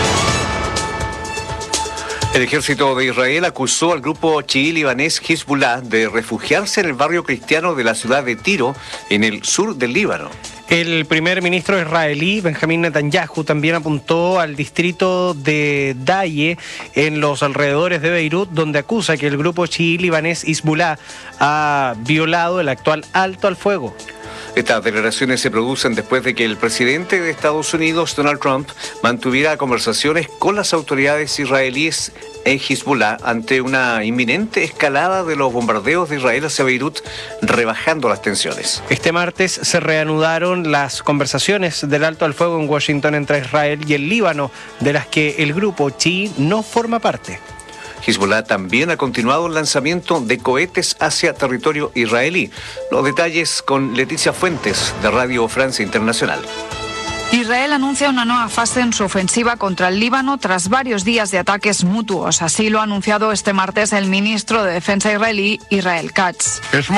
El ejército de Israel acusó al grupo chií libanés Hezbollah de refugiarse en el barrio cristiano de la ciudad de Tiro, en el sur del Líbano. El primer ministro israelí, Benjamín Netanyahu, también apuntó al distrito de Daye, en los alrededores de Beirut, donde acusa que el grupo chií libanés Hezbollah ha violado el actual alto al fuego. Estas declaraciones se producen después de que el presidente de Estados Unidos, Donald Trump, mantuviera conversaciones con las autoridades israelíes en Hezbollah ante una inminente escalada de los bombardeos de Israel hacia Beirut, rebajando las tensiones. Este martes se reanudaron las conversaciones del alto al fuego en Washington entre Israel y el Líbano, de las que el grupo chií no forma parte. Hezbollah también ha continuado el lanzamiento de cohetes hacia territorio israelí. Los detalles con Leticia Fuentes, de Radio Francia Internacional. Israel anuncia una nueva fase en su ofensiva contra el Líbano tras varios días de ataques mutuos. Así lo ha anunciado este martes el ministro de Defensa israelí, Israel Katz.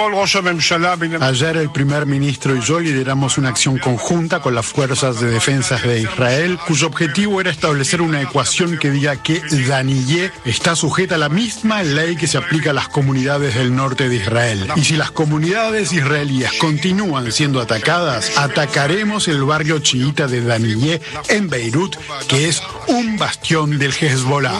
Ayer el primer ministro y yo lideramos una acción conjunta con las fuerzas de defensa de Israel, cuyo objetivo era establecer una ecuación que diga que Daniyeh está sujeta a la misma ley que se aplica a las comunidades del norte de Israel. Y si las comunidades israelíes continúan siendo atacadas, atacaremos el barrio chiita de Daniyeh en Beirut, que es un bastión del Hezbollah.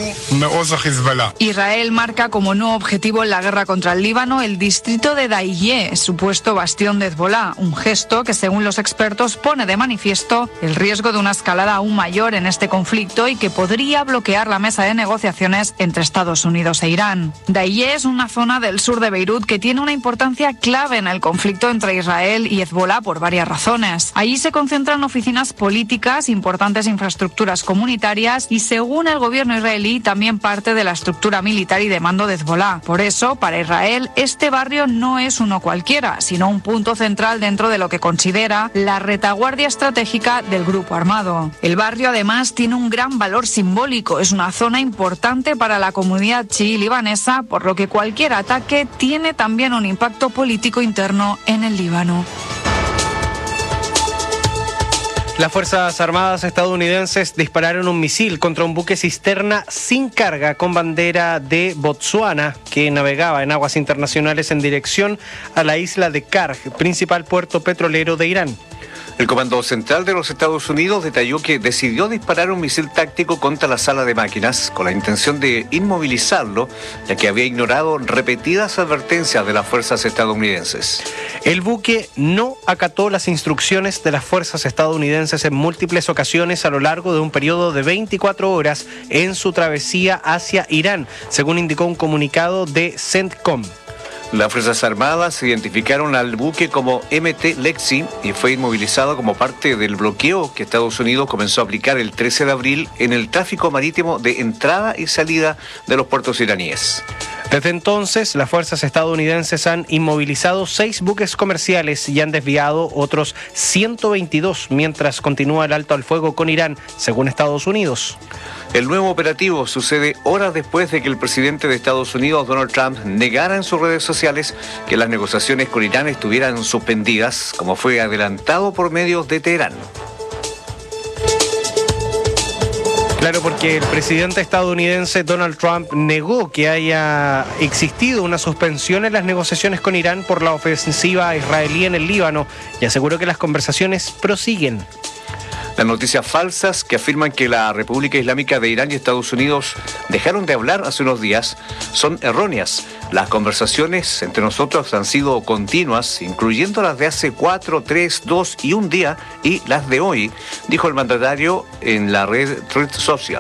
Israel marca como nuevo objetivo en la guerra contra el Líbano el distrito de Daiyeh, supuesto bastión de Hezbollah, un gesto que según los expertos pone de manifiesto el riesgo de una escalada aún mayor en este conflicto y que podría bloquear la mesa de negociaciones entre Estados Unidos e Irán. Daiyeh es una zona del sur de Beirut que tiene una importancia clave en el conflicto entre Israel y Hezbollah por varias razones. Allí se concentran oficinas políticas, importantes infraestructuras comunitarias y, según el gobierno israelí, también parte de la estructura militar y de mando de Hezbollah. Por eso, para Israel, este barrio no es uno cualquiera, sino un punto central dentro de lo que considera la retaguardia estratégica del grupo armado. El barrio, además, tiene un gran valor simbólico. Es una zona importante para la comunidad chií libanesa, por lo que cualquier ataque tiene también un impacto político interno en el Líbano. Las Fuerzas Armadas estadounidenses dispararon un misil contra un buque cisterna sin carga con bandera de Botsuana que navegaba en aguas internacionales en dirección a la isla de Karg, principal puerto petrolero de Irán. El Comando Central de los Estados Unidos detalló que decidió disparar un misil táctico contra la sala de máquinas con la intención de inmovilizarlo, ya que había ignorado repetidas advertencias de las fuerzas estadounidenses. El buque no acató las instrucciones de las fuerzas estadounidenses en múltiples ocasiones a lo largo de un periodo de veinticuatro horas en su travesía hacia Irán, según indicó un comunicado de CENTCOM. Las Fuerzas Armadas identificaron al buque como M T Lexi y fue inmovilizado como parte del bloqueo que Estados Unidos comenzó a aplicar el trece de abril en el tráfico marítimo de entrada y salida de los puertos iraníes. Desde entonces, las fuerzas estadounidenses han inmovilizado seis buques comerciales y han desviado otros ciento veintidós mientras continúa el alto al fuego con Irán, según Estados Unidos. El nuevo operativo sucede horas después de que el presidente de Estados Unidos, Donald Trump, negara en sus redes sociales que las negociaciones con Irán estuvieran suspendidas, como fue adelantado por medios de Teherán. Claro, porque el presidente estadounidense Donald Trump negó que haya existido una suspensión en las negociaciones con Irán por la ofensiva israelí en el Líbano y aseguró que las conversaciones prosiguen. Las noticias falsas que afirman que la República Islámica de Irán y Estados Unidos dejaron de hablar hace unos días son erróneas. Las conversaciones entre nosotros han sido continuas, incluyendo las de hace cuatro, tres, dos y un día y las de hoy, dijo el mandatario en la red Truth Social.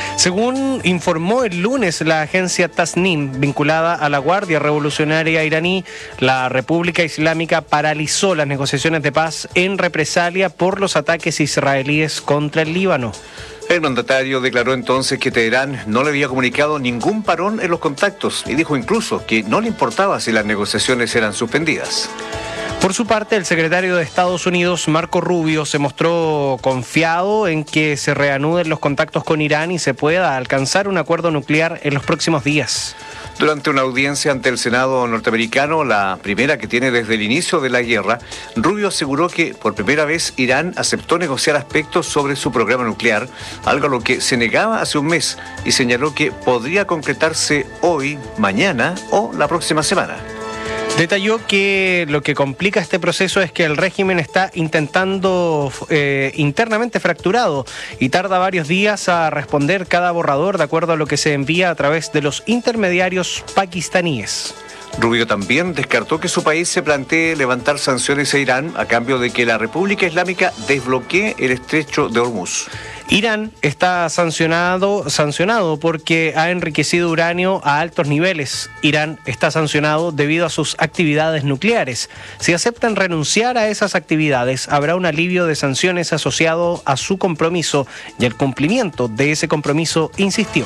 Según informó el lunes la agencia Tasnim, vinculada a la Guardia Revolucionaria iraní, la República Islámica paralizó las negociaciones de paz en represalia por los ataques israelíes contra el Líbano. El mandatario declaró entonces que Teherán no le había comunicado ningún parón en los contactos y dijo incluso que no le importaba si las negociaciones eran suspendidas. Por su parte, el secretario de Estados Unidos, Marco Rubio, se mostró confiado en que se reanuden los contactos con Irán y se pueda alcanzar un acuerdo nuclear en los próximos días. Durante una audiencia ante el Senado norteamericano, la primera que tiene desde el inicio de la guerra, Rubio aseguró que por primera vez Irán aceptó negociar aspectos sobre su programa nuclear, algo a lo que se negaba hace un mes, y señaló que podría concretarse hoy, mañana o la próxima semana. Detalló que lo que complica este proceso es que el régimen está intentando eh, internamente fracturado y tarda varios días a responder cada borrador de acuerdo a lo que se envía a través de los intermediarios pakistaníes. Rubio también descartó que su país se plantee levantar sanciones a Irán a cambio de que la República Islámica desbloquee el estrecho de Hormuz. Irán está sancionado, sancionado porque ha enriquecido uranio a altos niveles. Irán está sancionado debido a sus actividades nucleares. Si aceptan renunciar a esas actividades, habrá un alivio de sanciones asociado a su compromiso y el cumplimiento de ese compromiso, insistió.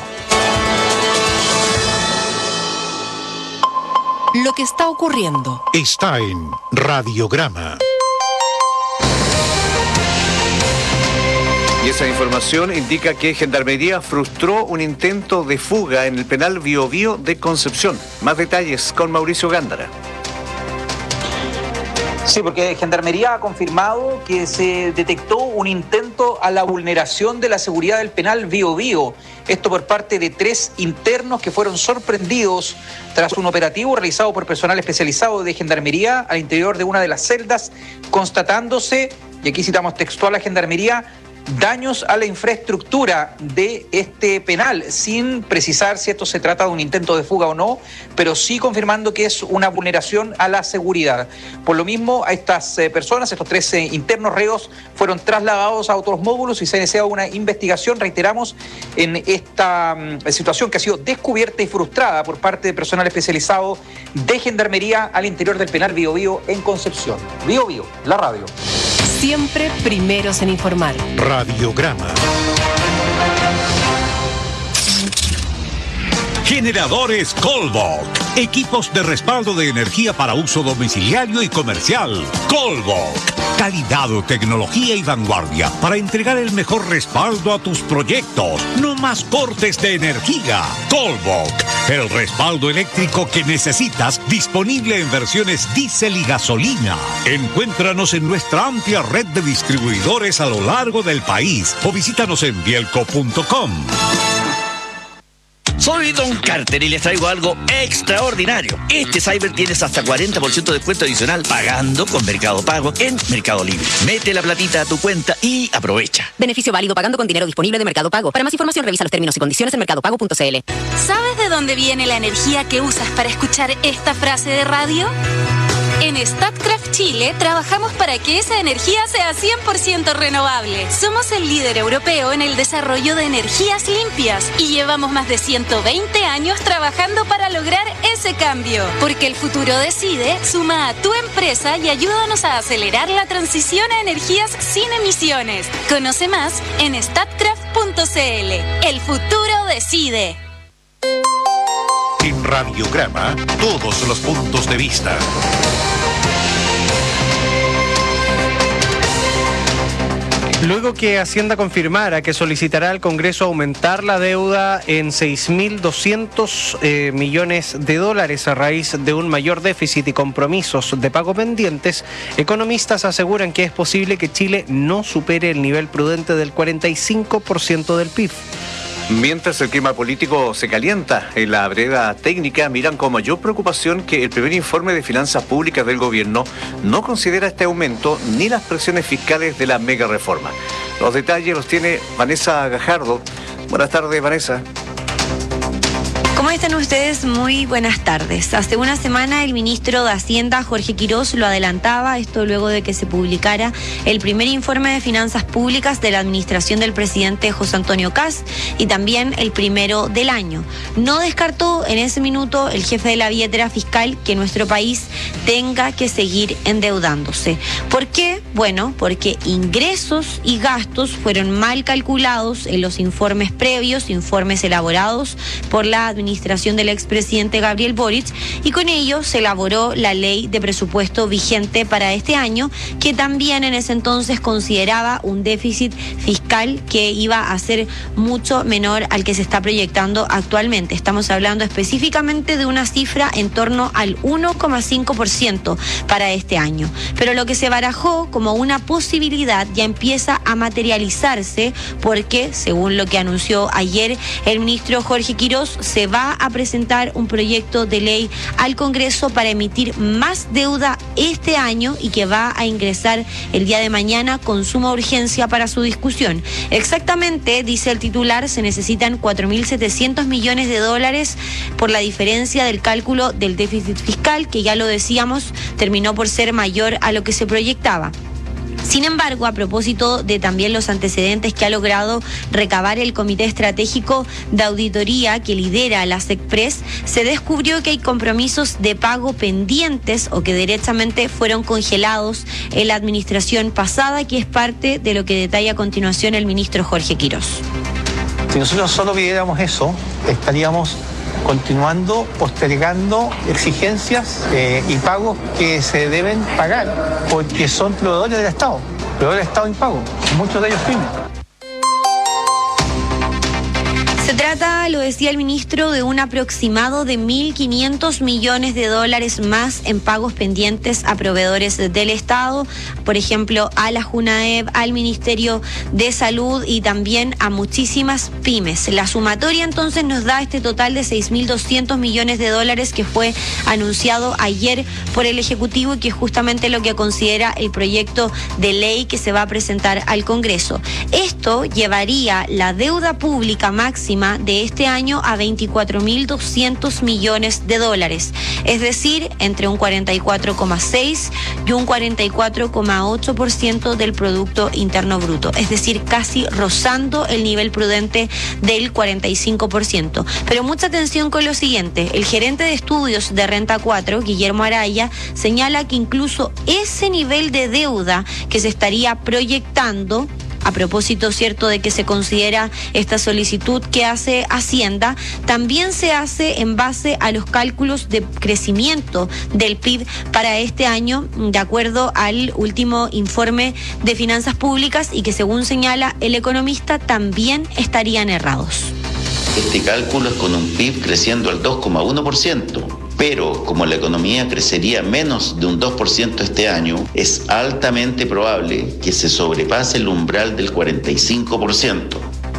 Lo que está ocurriendo está en Radiograma. Y esa información indica que Gendarmería frustró un intento de fuga en el penal Bío Bío de Concepción. Más detalles con Mauricio Gándara. Sí, porque Gendarmería ha confirmado que se detectó un intento a la vulneración de la seguridad del penal Bío Bío. Esto por parte de tres internos que fueron sorprendidos tras un operativo realizado por personal especializado de Gendarmería al interior de una de las celdas, constatándose, y aquí citamos textual a Gendarmería, daños a la infraestructura de este penal, sin precisar si esto se trata de un intento de fuga o no, pero sí confirmando que es una vulneración a la seguridad. Por lo mismo, a estas eh, personas, estos tres eh, internos reos, fueron trasladados a otros módulos y se ha iniciado una investigación, reiteramos, en esta mm, situación que ha sido descubierta y frustrada por parte de personal especializado de Gendarmería al interior del penal Bío Bío en Concepción. Bío Bío, la radio. Siempre primeros en informar. Radiograma. Generadores Colvolk. Equipos de respaldo de energía para uso domiciliario y comercial. Colvolk. Calidad, tecnología y vanguardia para entregar el mejor respaldo a tus proyectos. No más cortes de energía. Colvolk. El respaldo eléctrico que necesitas, disponible en versiones diésel y gasolina. Encuéntranos en nuestra amplia red de distribuidores a lo largo del país o visítanos en bielco punto com. Soy Don Carter y les traigo algo extraordinario. Este Cyber tienes hasta cuarenta por ciento de descuento adicional pagando con Mercado Pago en Mercado Libre. Mete la platita a tu cuenta y aprovecha. Beneficio válido pagando con dinero disponible de Mercado Pago. Para más información revisa los términos y condiciones en mercado pago punto c l. ¿Sabes de dónde viene la energía que usas para escuchar esta frase de radio? En Statkraft Chile trabajamos para que esa energía sea cien por ciento renovable. Somos el líder europeo en el desarrollo de energías limpias y llevamos más de ciento veinte años trabajando para lograr ese cambio. Porque el futuro decide, suma a tu empresa y ayúdanos a acelerar la transición a energías sin emisiones. Conoce más en statkraft punto c l. El futuro decide. En Radiograma, todos los puntos de vista. Luego que Hacienda confirmara que solicitará al Congreso aumentar la deuda en seis mil doscientos eh, millones de dólares a raíz de un mayor déficit y compromisos de pago pendientes, economistas aseguran que es posible que Chile no supere el nivel prudente del cuarenta y cinco por ciento del P I B. Mientras el clima político se calienta, en la brega técnica miran con mayor preocupación que el primer informe de finanzas públicas del gobierno no considera este aumento ni las presiones fiscales de la mega reforma. Los detalles los tiene Vanessa Gajardo. Buenas tardes, Vanessa. ¿Cómo están ustedes? Muy buenas tardes. Hace una semana el ministro de Hacienda, Jorge Quirós, lo adelantaba, esto luego de que se publicara el primer informe de finanzas públicas de la administración del presidente José Antonio Kast y también el primero del año. No descartó en ese minuto el jefe de la billetera fiscal que nuestro país tenga que seguir endeudándose. ¿Por qué? Bueno, porque ingresos y gastos fueron mal calculados en los informes previos, informes elaborados por la administración administración del expresidente Gabriel Boric, y con ello se elaboró la ley de presupuesto vigente para este año, que también en ese entonces consideraba un déficit fiscal que iba a ser mucho menor al que se está proyectando actualmente. Estamos hablando específicamente de una cifra en torno al uno coma cinco por ciento para este año. Pero lo que se barajó como una posibilidad ya empieza a materializarse, porque según lo que anunció ayer el ministro Jorge Quirós, se va a presentar un proyecto de ley al Congreso para emitir más deuda este año y que va a ingresar el día de mañana con suma urgencia para su discusión. Exactamente, dice el titular, se necesitan cuatro mil setecientos millones de dólares por la diferencia del cálculo del déficit fiscal, que ya lo decíamos, terminó por ser mayor a lo que se proyectaba. Sin embargo, a propósito de también los antecedentes que ha logrado recabar el Comité Estratégico de Auditoría que lidera la SECPRES, se descubrió que hay compromisos de pago pendientes o que derechamente fueron congelados en la administración pasada, que es parte de lo que detalla a continuación el ministro Jorge Quirós. Si nosotros solo pidiéramos eso, estaríamos continuando postergando exigencias eh, y pagos que se deben pagar porque son proveedores del Estado, proveedores del Estado impago, muchos de ellos pymes. Se trata, lo decía el ministro, de un aproximado de mil quinientos millones de dólares más en pagos pendientes a proveedores del Estado, por ejemplo, a la JUNAEP, al Ministerio de Salud y también a muchísimas pymes. La sumatoria entonces nos da este total de seis mil doscientos millones de dólares que fue anunciado ayer por el Ejecutivo y que es justamente lo que considera el proyecto de ley que se va a presentar al Congreso. Esto llevaría la deuda pública máxima de este año a veinticuatro mil doscientos millones de dólares, es decir, entre un cuarenta y cuatro coma seis y un cuarenta y cuatro coma ocho por ciento del Producto Interno Bruto, es decir, casi rozando el nivel prudente del cuarenta y cinco por ciento. Pero mucha atención con lo siguiente, el gerente de estudios de Renta cuatro, Guillermo Araya, señala que incluso ese nivel de deuda que se estaría proyectando, a propósito, cierto, de que se considera esta solicitud que hace Hacienda, también se hace en base a los cálculos de crecimiento del P I B para este año, de acuerdo al último informe de finanzas públicas, y que según señala el economista también estarían errados. Este cálculo es con un P I B creciendo al dos coma uno por ciento. Pero como la economía crecería menos de un dos por ciento este año, es altamente probable que se sobrepase el umbral del cuarenta y cinco por ciento.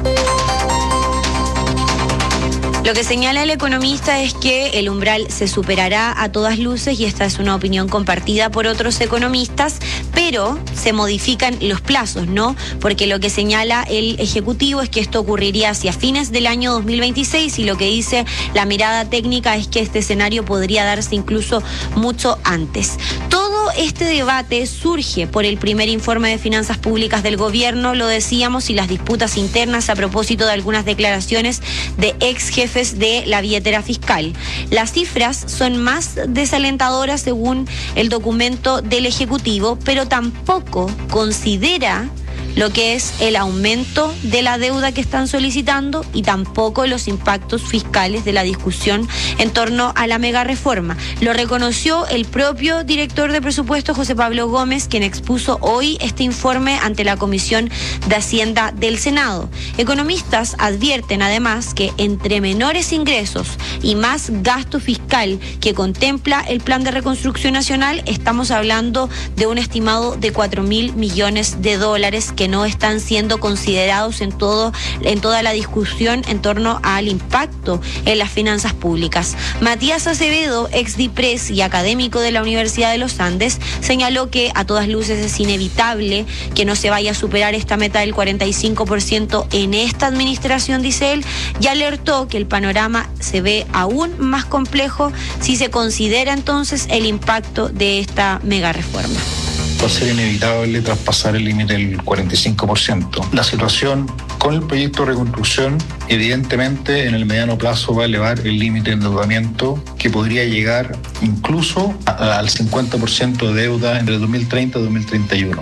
Lo que señala el economista es que el umbral se superará a todas luces, y esta es una opinión compartida por otros economistas, pero se modifican los plazos, ¿no? Porque lo que señala el Ejecutivo es que esto ocurriría hacia fines del año dos mil veintiséis, y lo que dice la mirada técnica es que este escenario podría darse incluso mucho antes. Todo este debate surge por el primer informe de finanzas públicas del gobierno, lo decíamos, y las disputas internas a propósito de algunas declaraciones de ex jefes de la billetera fiscal. Las cifras son más desalentadoras según el documento del Ejecutivo, pero tampoco considera lo que es el aumento de la deuda que están solicitando y tampoco los impactos fiscales de la discusión en torno a la mega reforma. Lo reconoció el propio director de presupuesto, José Pablo Gómez, quien expuso hoy este informe ante la Comisión de Hacienda del Senado. Economistas advierten además que entre menores ingresos y más gasto fiscal que contempla el Plan de Reconstrucción Nacional, estamos hablando de un estimado de cuatro mil millones de dólares que no están siendo considerados en todo, en toda la discusión en torno al impacto en las finanzas públicas. Matías Acevedo, ex DIPRES y académico de la Universidad de los Andes, señaló que a todas luces es inevitable que no se vaya a superar esta meta del cuarenta y cinco por ciento en esta administración, dice él, y alertó que el panorama se ve aún más complejo si se considera entonces el impacto de esta mega reforma. Va a ser inevitable traspasar el límite del cuarenta y cinco por ciento. La situación con el proyecto de reconstrucción, evidentemente, en el mediano plazo va a elevar el límite de endeudamiento, que podría llegar incluso a, al cincuenta por ciento de deuda entre dos mil treinta y dos mil treinta y uno.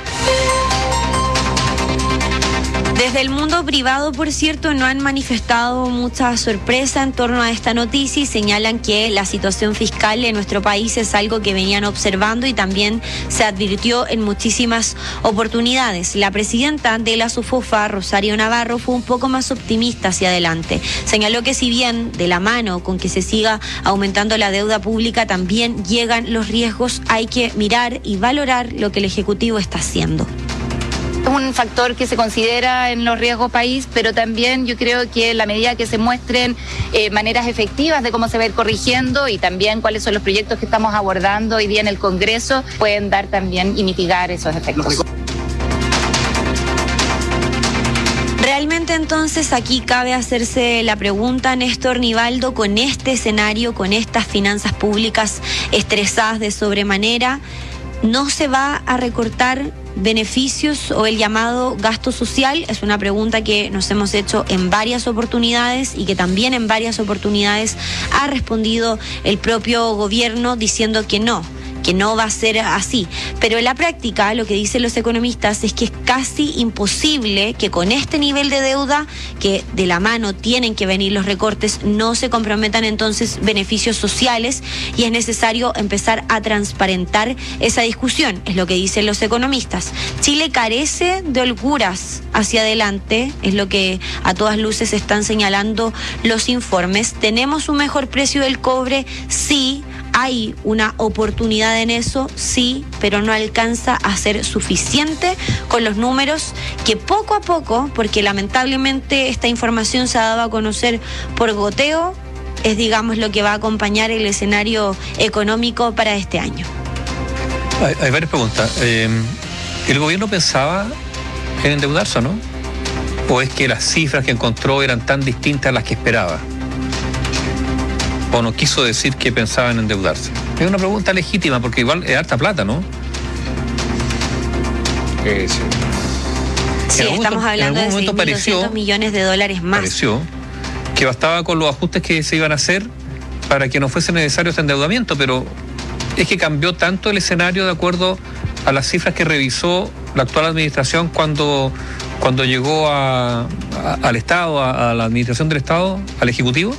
Desde el mundo privado, por cierto, no han manifestado mucha sorpresa en torno a esta noticia y señalan que la situación fiscal en nuestro país es algo que venían observando y también se advirtió en muchísimas oportunidades. La presidenta de la SUFOFA, Rosario Navarro, fue un poco más optimista hacia adelante. Señaló que si bien de la mano con que se siga aumentando la deuda pública también llegan los riesgos, hay que mirar y valorar lo que el Ejecutivo está haciendo. Es un factor que se considera en los riesgos país, pero también yo creo que en la medida que se muestren eh, maneras efectivas de cómo se va a ir corrigiendo y también cuáles son los proyectos que estamos abordando hoy día en el Congreso, pueden dar también y mitigar esos efectos. Realmente entonces aquí cabe hacerse la pregunta, Néstor Nivaldo, con este escenario, con estas finanzas públicas estresadas de sobremanera, ¿no se va a recortar beneficios o el llamado gasto social? Es una pregunta que nos hemos hecho en varias oportunidades y que también en varias oportunidades ha respondido el propio gobierno diciendo que no, que no va a ser así. Pero en la práctica lo que dicen los economistas es que es casi imposible que con este nivel de deuda, que de la mano tienen que venir los recortes, no se comprometan entonces beneficios sociales y es necesario empezar a transparentar esa discusión, es lo que dicen los economistas. Chile carece de holguras hacia adelante, es lo que a todas luces están señalando los informes. ¿Tenemos un mejor precio del cobre? Sí. Hay una oportunidad en eso, sí, pero no alcanza a ser suficiente con los números que poco a poco, porque lamentablemente esta información se ha dado a conocer por goteo, es digamos lo que va a acompañar el escenario económico para este año. Hay, hay varias preguntas. Eh, ¿El gobierno pensaba en endeudarse o no? ¿O es que las cifras que encontró eran tan distintas a las que esperaba? ¿O no quiso decir que pensaba en endeudarse? Es una pregunta legítima, porque igual es harta plata, ¿no? Eh, sí, sí estamos momento, hablando de seis mil doscientos millones de dólares más. Pareció que bastaba con los ajustes que se iban a hacer para que no fuese necesario ese endeudamiento, pero es que cambió tanto el escenario de acuerdo a las cifras que revisó la actual administración cuando, cuando llegó a, a, al Estado, a, a la administración del Estado, al Ejecutivo.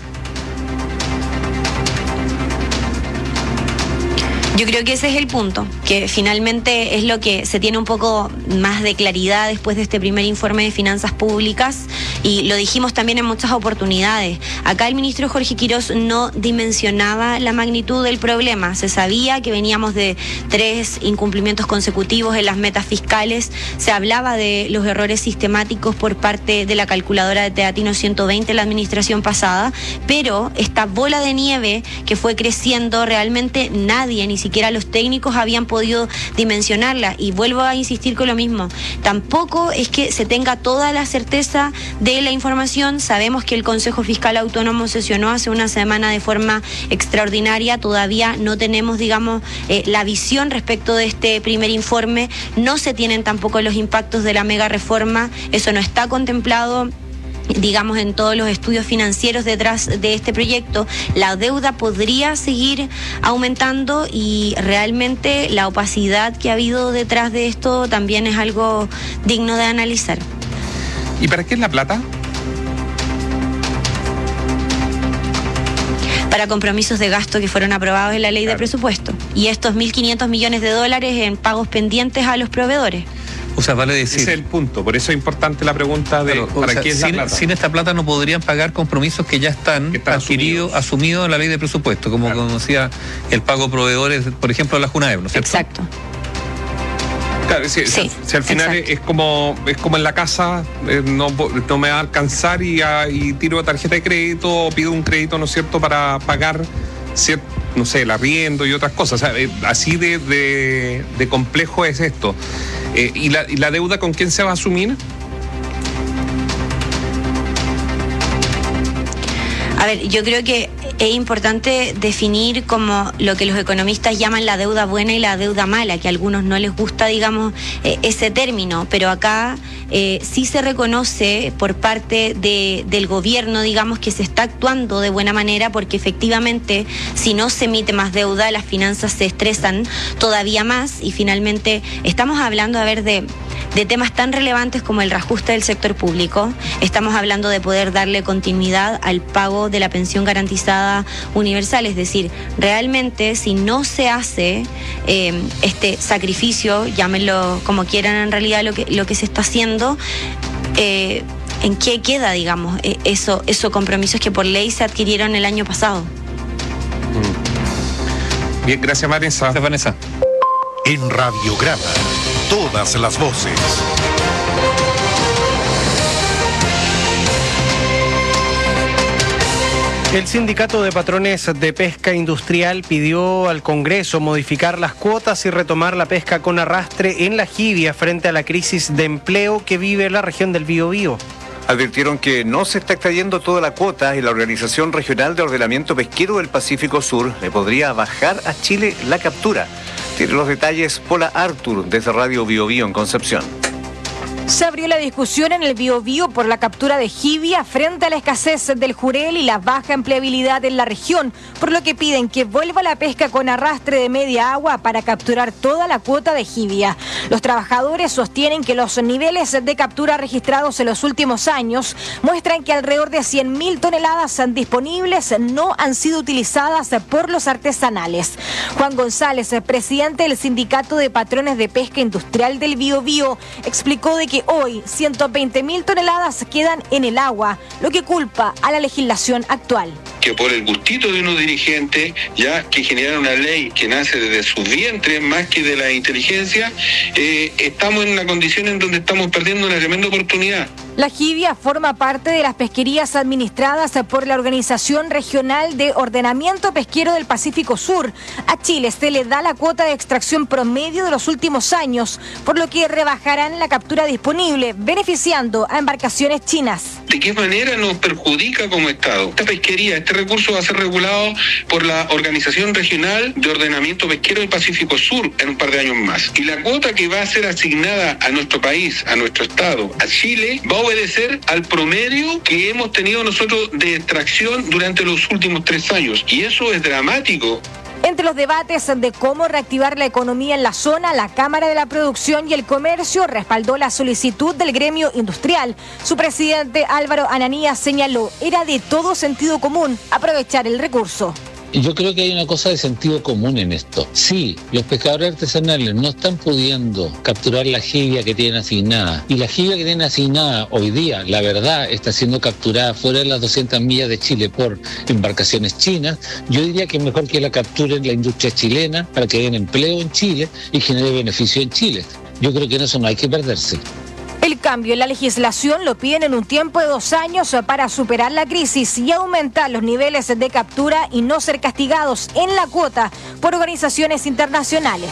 Yo creo que ese es el punto, que finalmente es lo que se tiene un poco más de claridad después de este primer informe de finanzas públicas y lo dijimos también en muchas oportunidades. Acá el ministro Jorge Quirós no dimensionaba la magnitud del problema. Se sabía que veníamos de tres incumplimientos consecutivos en las metas fiscales. Se hablaba de los errores sistemáticos por parte de la calculadora de Teatino ciento veinte en la administración pasada, pero esta bola de nieve que fue creciendo, realmente nadie, ni siquiera siquiera los técnicos habían podido dimensionarla y vuelvo a insistir con lo mismo, tampoco es que se tenga toda la certeza de la información. Sabemos que el Consejo Fiscal Autónomo sesionó hace una semana de forma extraordinaria, todavía no tenemos digamos eh, la visión respecto de este primer informe, no se tienen tampoco los impactos de la mega reforma, eso no está contemplado digamos, en todos los estudios financieros detrás de este proyecto, la deuda podría seguir aumentando y realmente la opacidad que ha habido detrás de esto también es algo digno de analizar. ¿Y para qué es la plata? Para compromisos de gasto que fueron aprobados en la ley claro. de presupuesto. Y estos mil quinientos millones de dólares en pagos pendientes a los proveedores. O sea, vale decir... Ese es el punto, por eso es importante la pregunta de claro, ¿para sea, qué es sin, la plata? Sin esta plata no podrían pagar compromisos que ya están, que están adquiridos, asumidos. asumidos en la ley de presupuesto, como claro. conocía el pago a proveedores, por ejemplo, de la Junaev, ¿no es cierto? Exacto. Claro, si, sí, si al final es, es como es como en la casa, eh, no, no me va a alcanzar y, a, y tiro tarjeta de crédito o pido un crédito, ¿no es cierto?, para pagar, cierto, no sé, el arriendo y otras cosas. O sea, eh, así de, de, de complejo es esto. Eh, ¿y, la, ¿Y la deuda con quién se va a asumir? A ver, yo creo que es importante definir como lo que los economistas llaman la deuda buena y la deuda mala, que a algunos no les gusta, digamos, eh, ese término, pero acá eh, sí se reconoce por parte de, del gobierno, digamos, que se está actuando de buena manera, porque efectivamente, si no se emite más deuda, las finanzas se estresan todavía más y finalmente estamos hablando, a ver, de... de temas tan relevantes como el reajuste del sector público. Estamos hablando de poder darle continuidad al pago de la pensión garantizada universal, es decir, realmente si no se hace eh, este sacrificio, llámenlo como quieran en realidad lo que, lo que se está haciendo, eh, ¿en qué queda, digamos, eh, eso, esos compromisos que por ley se adquirieron el año pasado? Bien, gracias Vanessa. Gracias Vanessa. En Radiograma, todas las voces. El Sindicato de Patrones de Pesca Industrial pidió al Congreso modificar las cuotas y retomar la pesca con arrastre en la jibia frente a la crisis de empleo que vive la región del Biobío. Advirtieron que no se está extrayendo toda la cuota y la Organización Regional de Ordenamiento Pesquero del Pacífico Sur le podría bajar a Chile la captura. Tiene los detalles Paula Artur desde Radio Biobío en Concepción. Se abrió la discusión en el Biobío por la captura de jibia frente a la escasez del jurel y la baja empleabilidad en la región, por lo que piden que vuelva la pesca con arrastre de media agua para capturar toda la cuota de jibia. Los trabajadores sostienen que los niveles de captura registrados en los últimos años muestran que alrededor de cien mil toneladas disponibles no han sido utilizadas por los artesanales. Juan González, presidente del Sindicato de Patrones de Pesca Industrial del Biobío, explicó de que hoy ciento veinte mil toneladas quedan en el agua, lo que culpa a la legislación actual. Que por el gustito de unos dirigentes, ya que generan una ley que nace desde sus vientres más que de la inteligencia, eh, estamos en una condición en donde estamos perdiendo una tremenda oportunidad. La jibia forma parte de las pesquerías administradas por la Organización Regional de Ordenamiento Pesquero del Pacífico Sur. A Chile se le da la cuota de extracción promedio de los últimos años, por lo que rebajarán la captura disponible, beneficiando a embarcaciones chinas. ¿De qué manera nos perjudica como Estado? Esta pesquería, este recurso va a ser regulado por la Organización Regional de Ordenamiento Pesquero del Pacífico Sur en un par de años más. Y la cuota que va a ser asignada a nuestro país, a nuestro Estado, a Chile, va a obedecer al promedio que hemos tenido nosotros de extracción durante los últimos tres años. Y eso es dramático. Entre los debates de cómo reactivar la economía en la zona, la Cámara de la Producción y el Comercio respaldó la solicitud del gremio industrial. Su presidente Álvaro Ananías señaló, era de todo sentido común aprovechar el recurso. Yo creo que hay una cosa de sentido común en esto. Si los pescadores artesanales no están pudiendo capturar la jibia que tienen asignada, y la jibia que tienen asignada hoy día, la verdad, está siendo capturada fuera de las doscientas millas de Chile por embarcaciones chinas, yo diría que es mejor que la capturen la industria chilena para que den empleo en Chile y genere beneficio en Chile. Yo creo que en eso no hay que perderse. El cambio en la legislación lo piden en un tiempo de dos años para superar la crisis y aumentar los niveles de captura y no ser castigados en la cuota por organizaciones internacionales.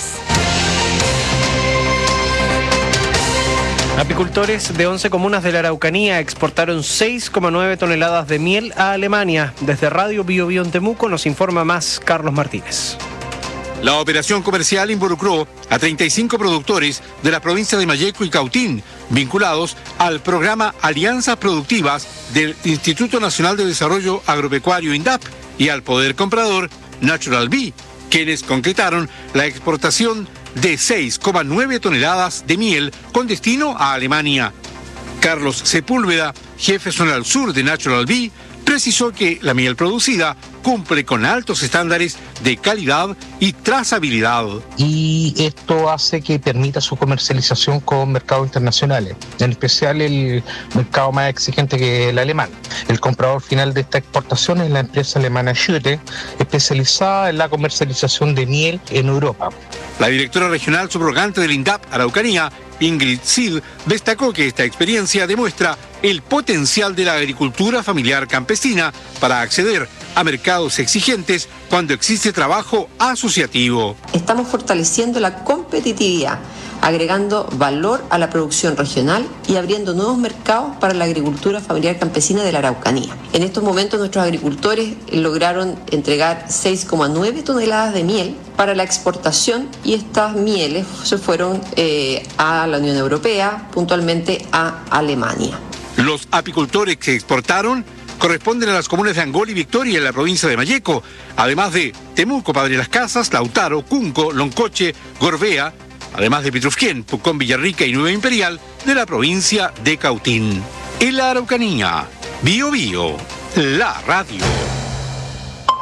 Apicultores de once comunas de la Araucanía exportaron seis coma nueve toneladas de miel a Alemania. Desde Radio Biobío en Temuco nos informa más Carlos Martínez. La operación comercial involucró a treinta y cinco productores de las provincias de Malleco y Cautín, vinculados al programa Alianzas Productivas del Instituto Nacional de Desarrollo Agropecuario INDAP y al poder comprador Natural Bee, quienes concretaron la exportación de seis coma nueve toneladas de miel con destino a Alemania. Carlos Sepúlveda, jefe zonal sur de Natural Bee, precisó que la miel producida cumple con altos estándares de calidad y trazabilidad. Y esto hace que permita su comercialización con mercados internacionales, en especial el mercado más exigente que el alemán. El comprador final de esta exportación es la empresa alemana Schütte, especializada en la comercialización de miel en Europa. La directora regional subrogante del INDAP Araucanía, Ingrid Sid, destacó que esta experiencia demuestra el potencial de la agricultura familiar campesina para acceder a mercados exigentes cuando existe trabajo asociativo. Estamos fortaleciendo la competitividad, agregando valor a la producción regional y abriendo nuevos mercados para la agricultura familiar campesina de la Araucanía. En estos momentos nuestros agricultores lograron entregar seis coma nueve toneladas de miel para la exportación y estas mieles se fueron eh, a la Unión Europea, puntualmente a Alemania. Los apicultores que exportaron corresponden a las comunas de Angol y Victoria en la provincia de Malleco, además de Temuco, Padre Las Casas, Lautaro, Cunco, Loncoche, Gorbea, además de Pitrufquén, Pucón, Villarrica y Nueva Imperial de la provincia de Cautín. En la Araucanía, Bio Bio, la radio.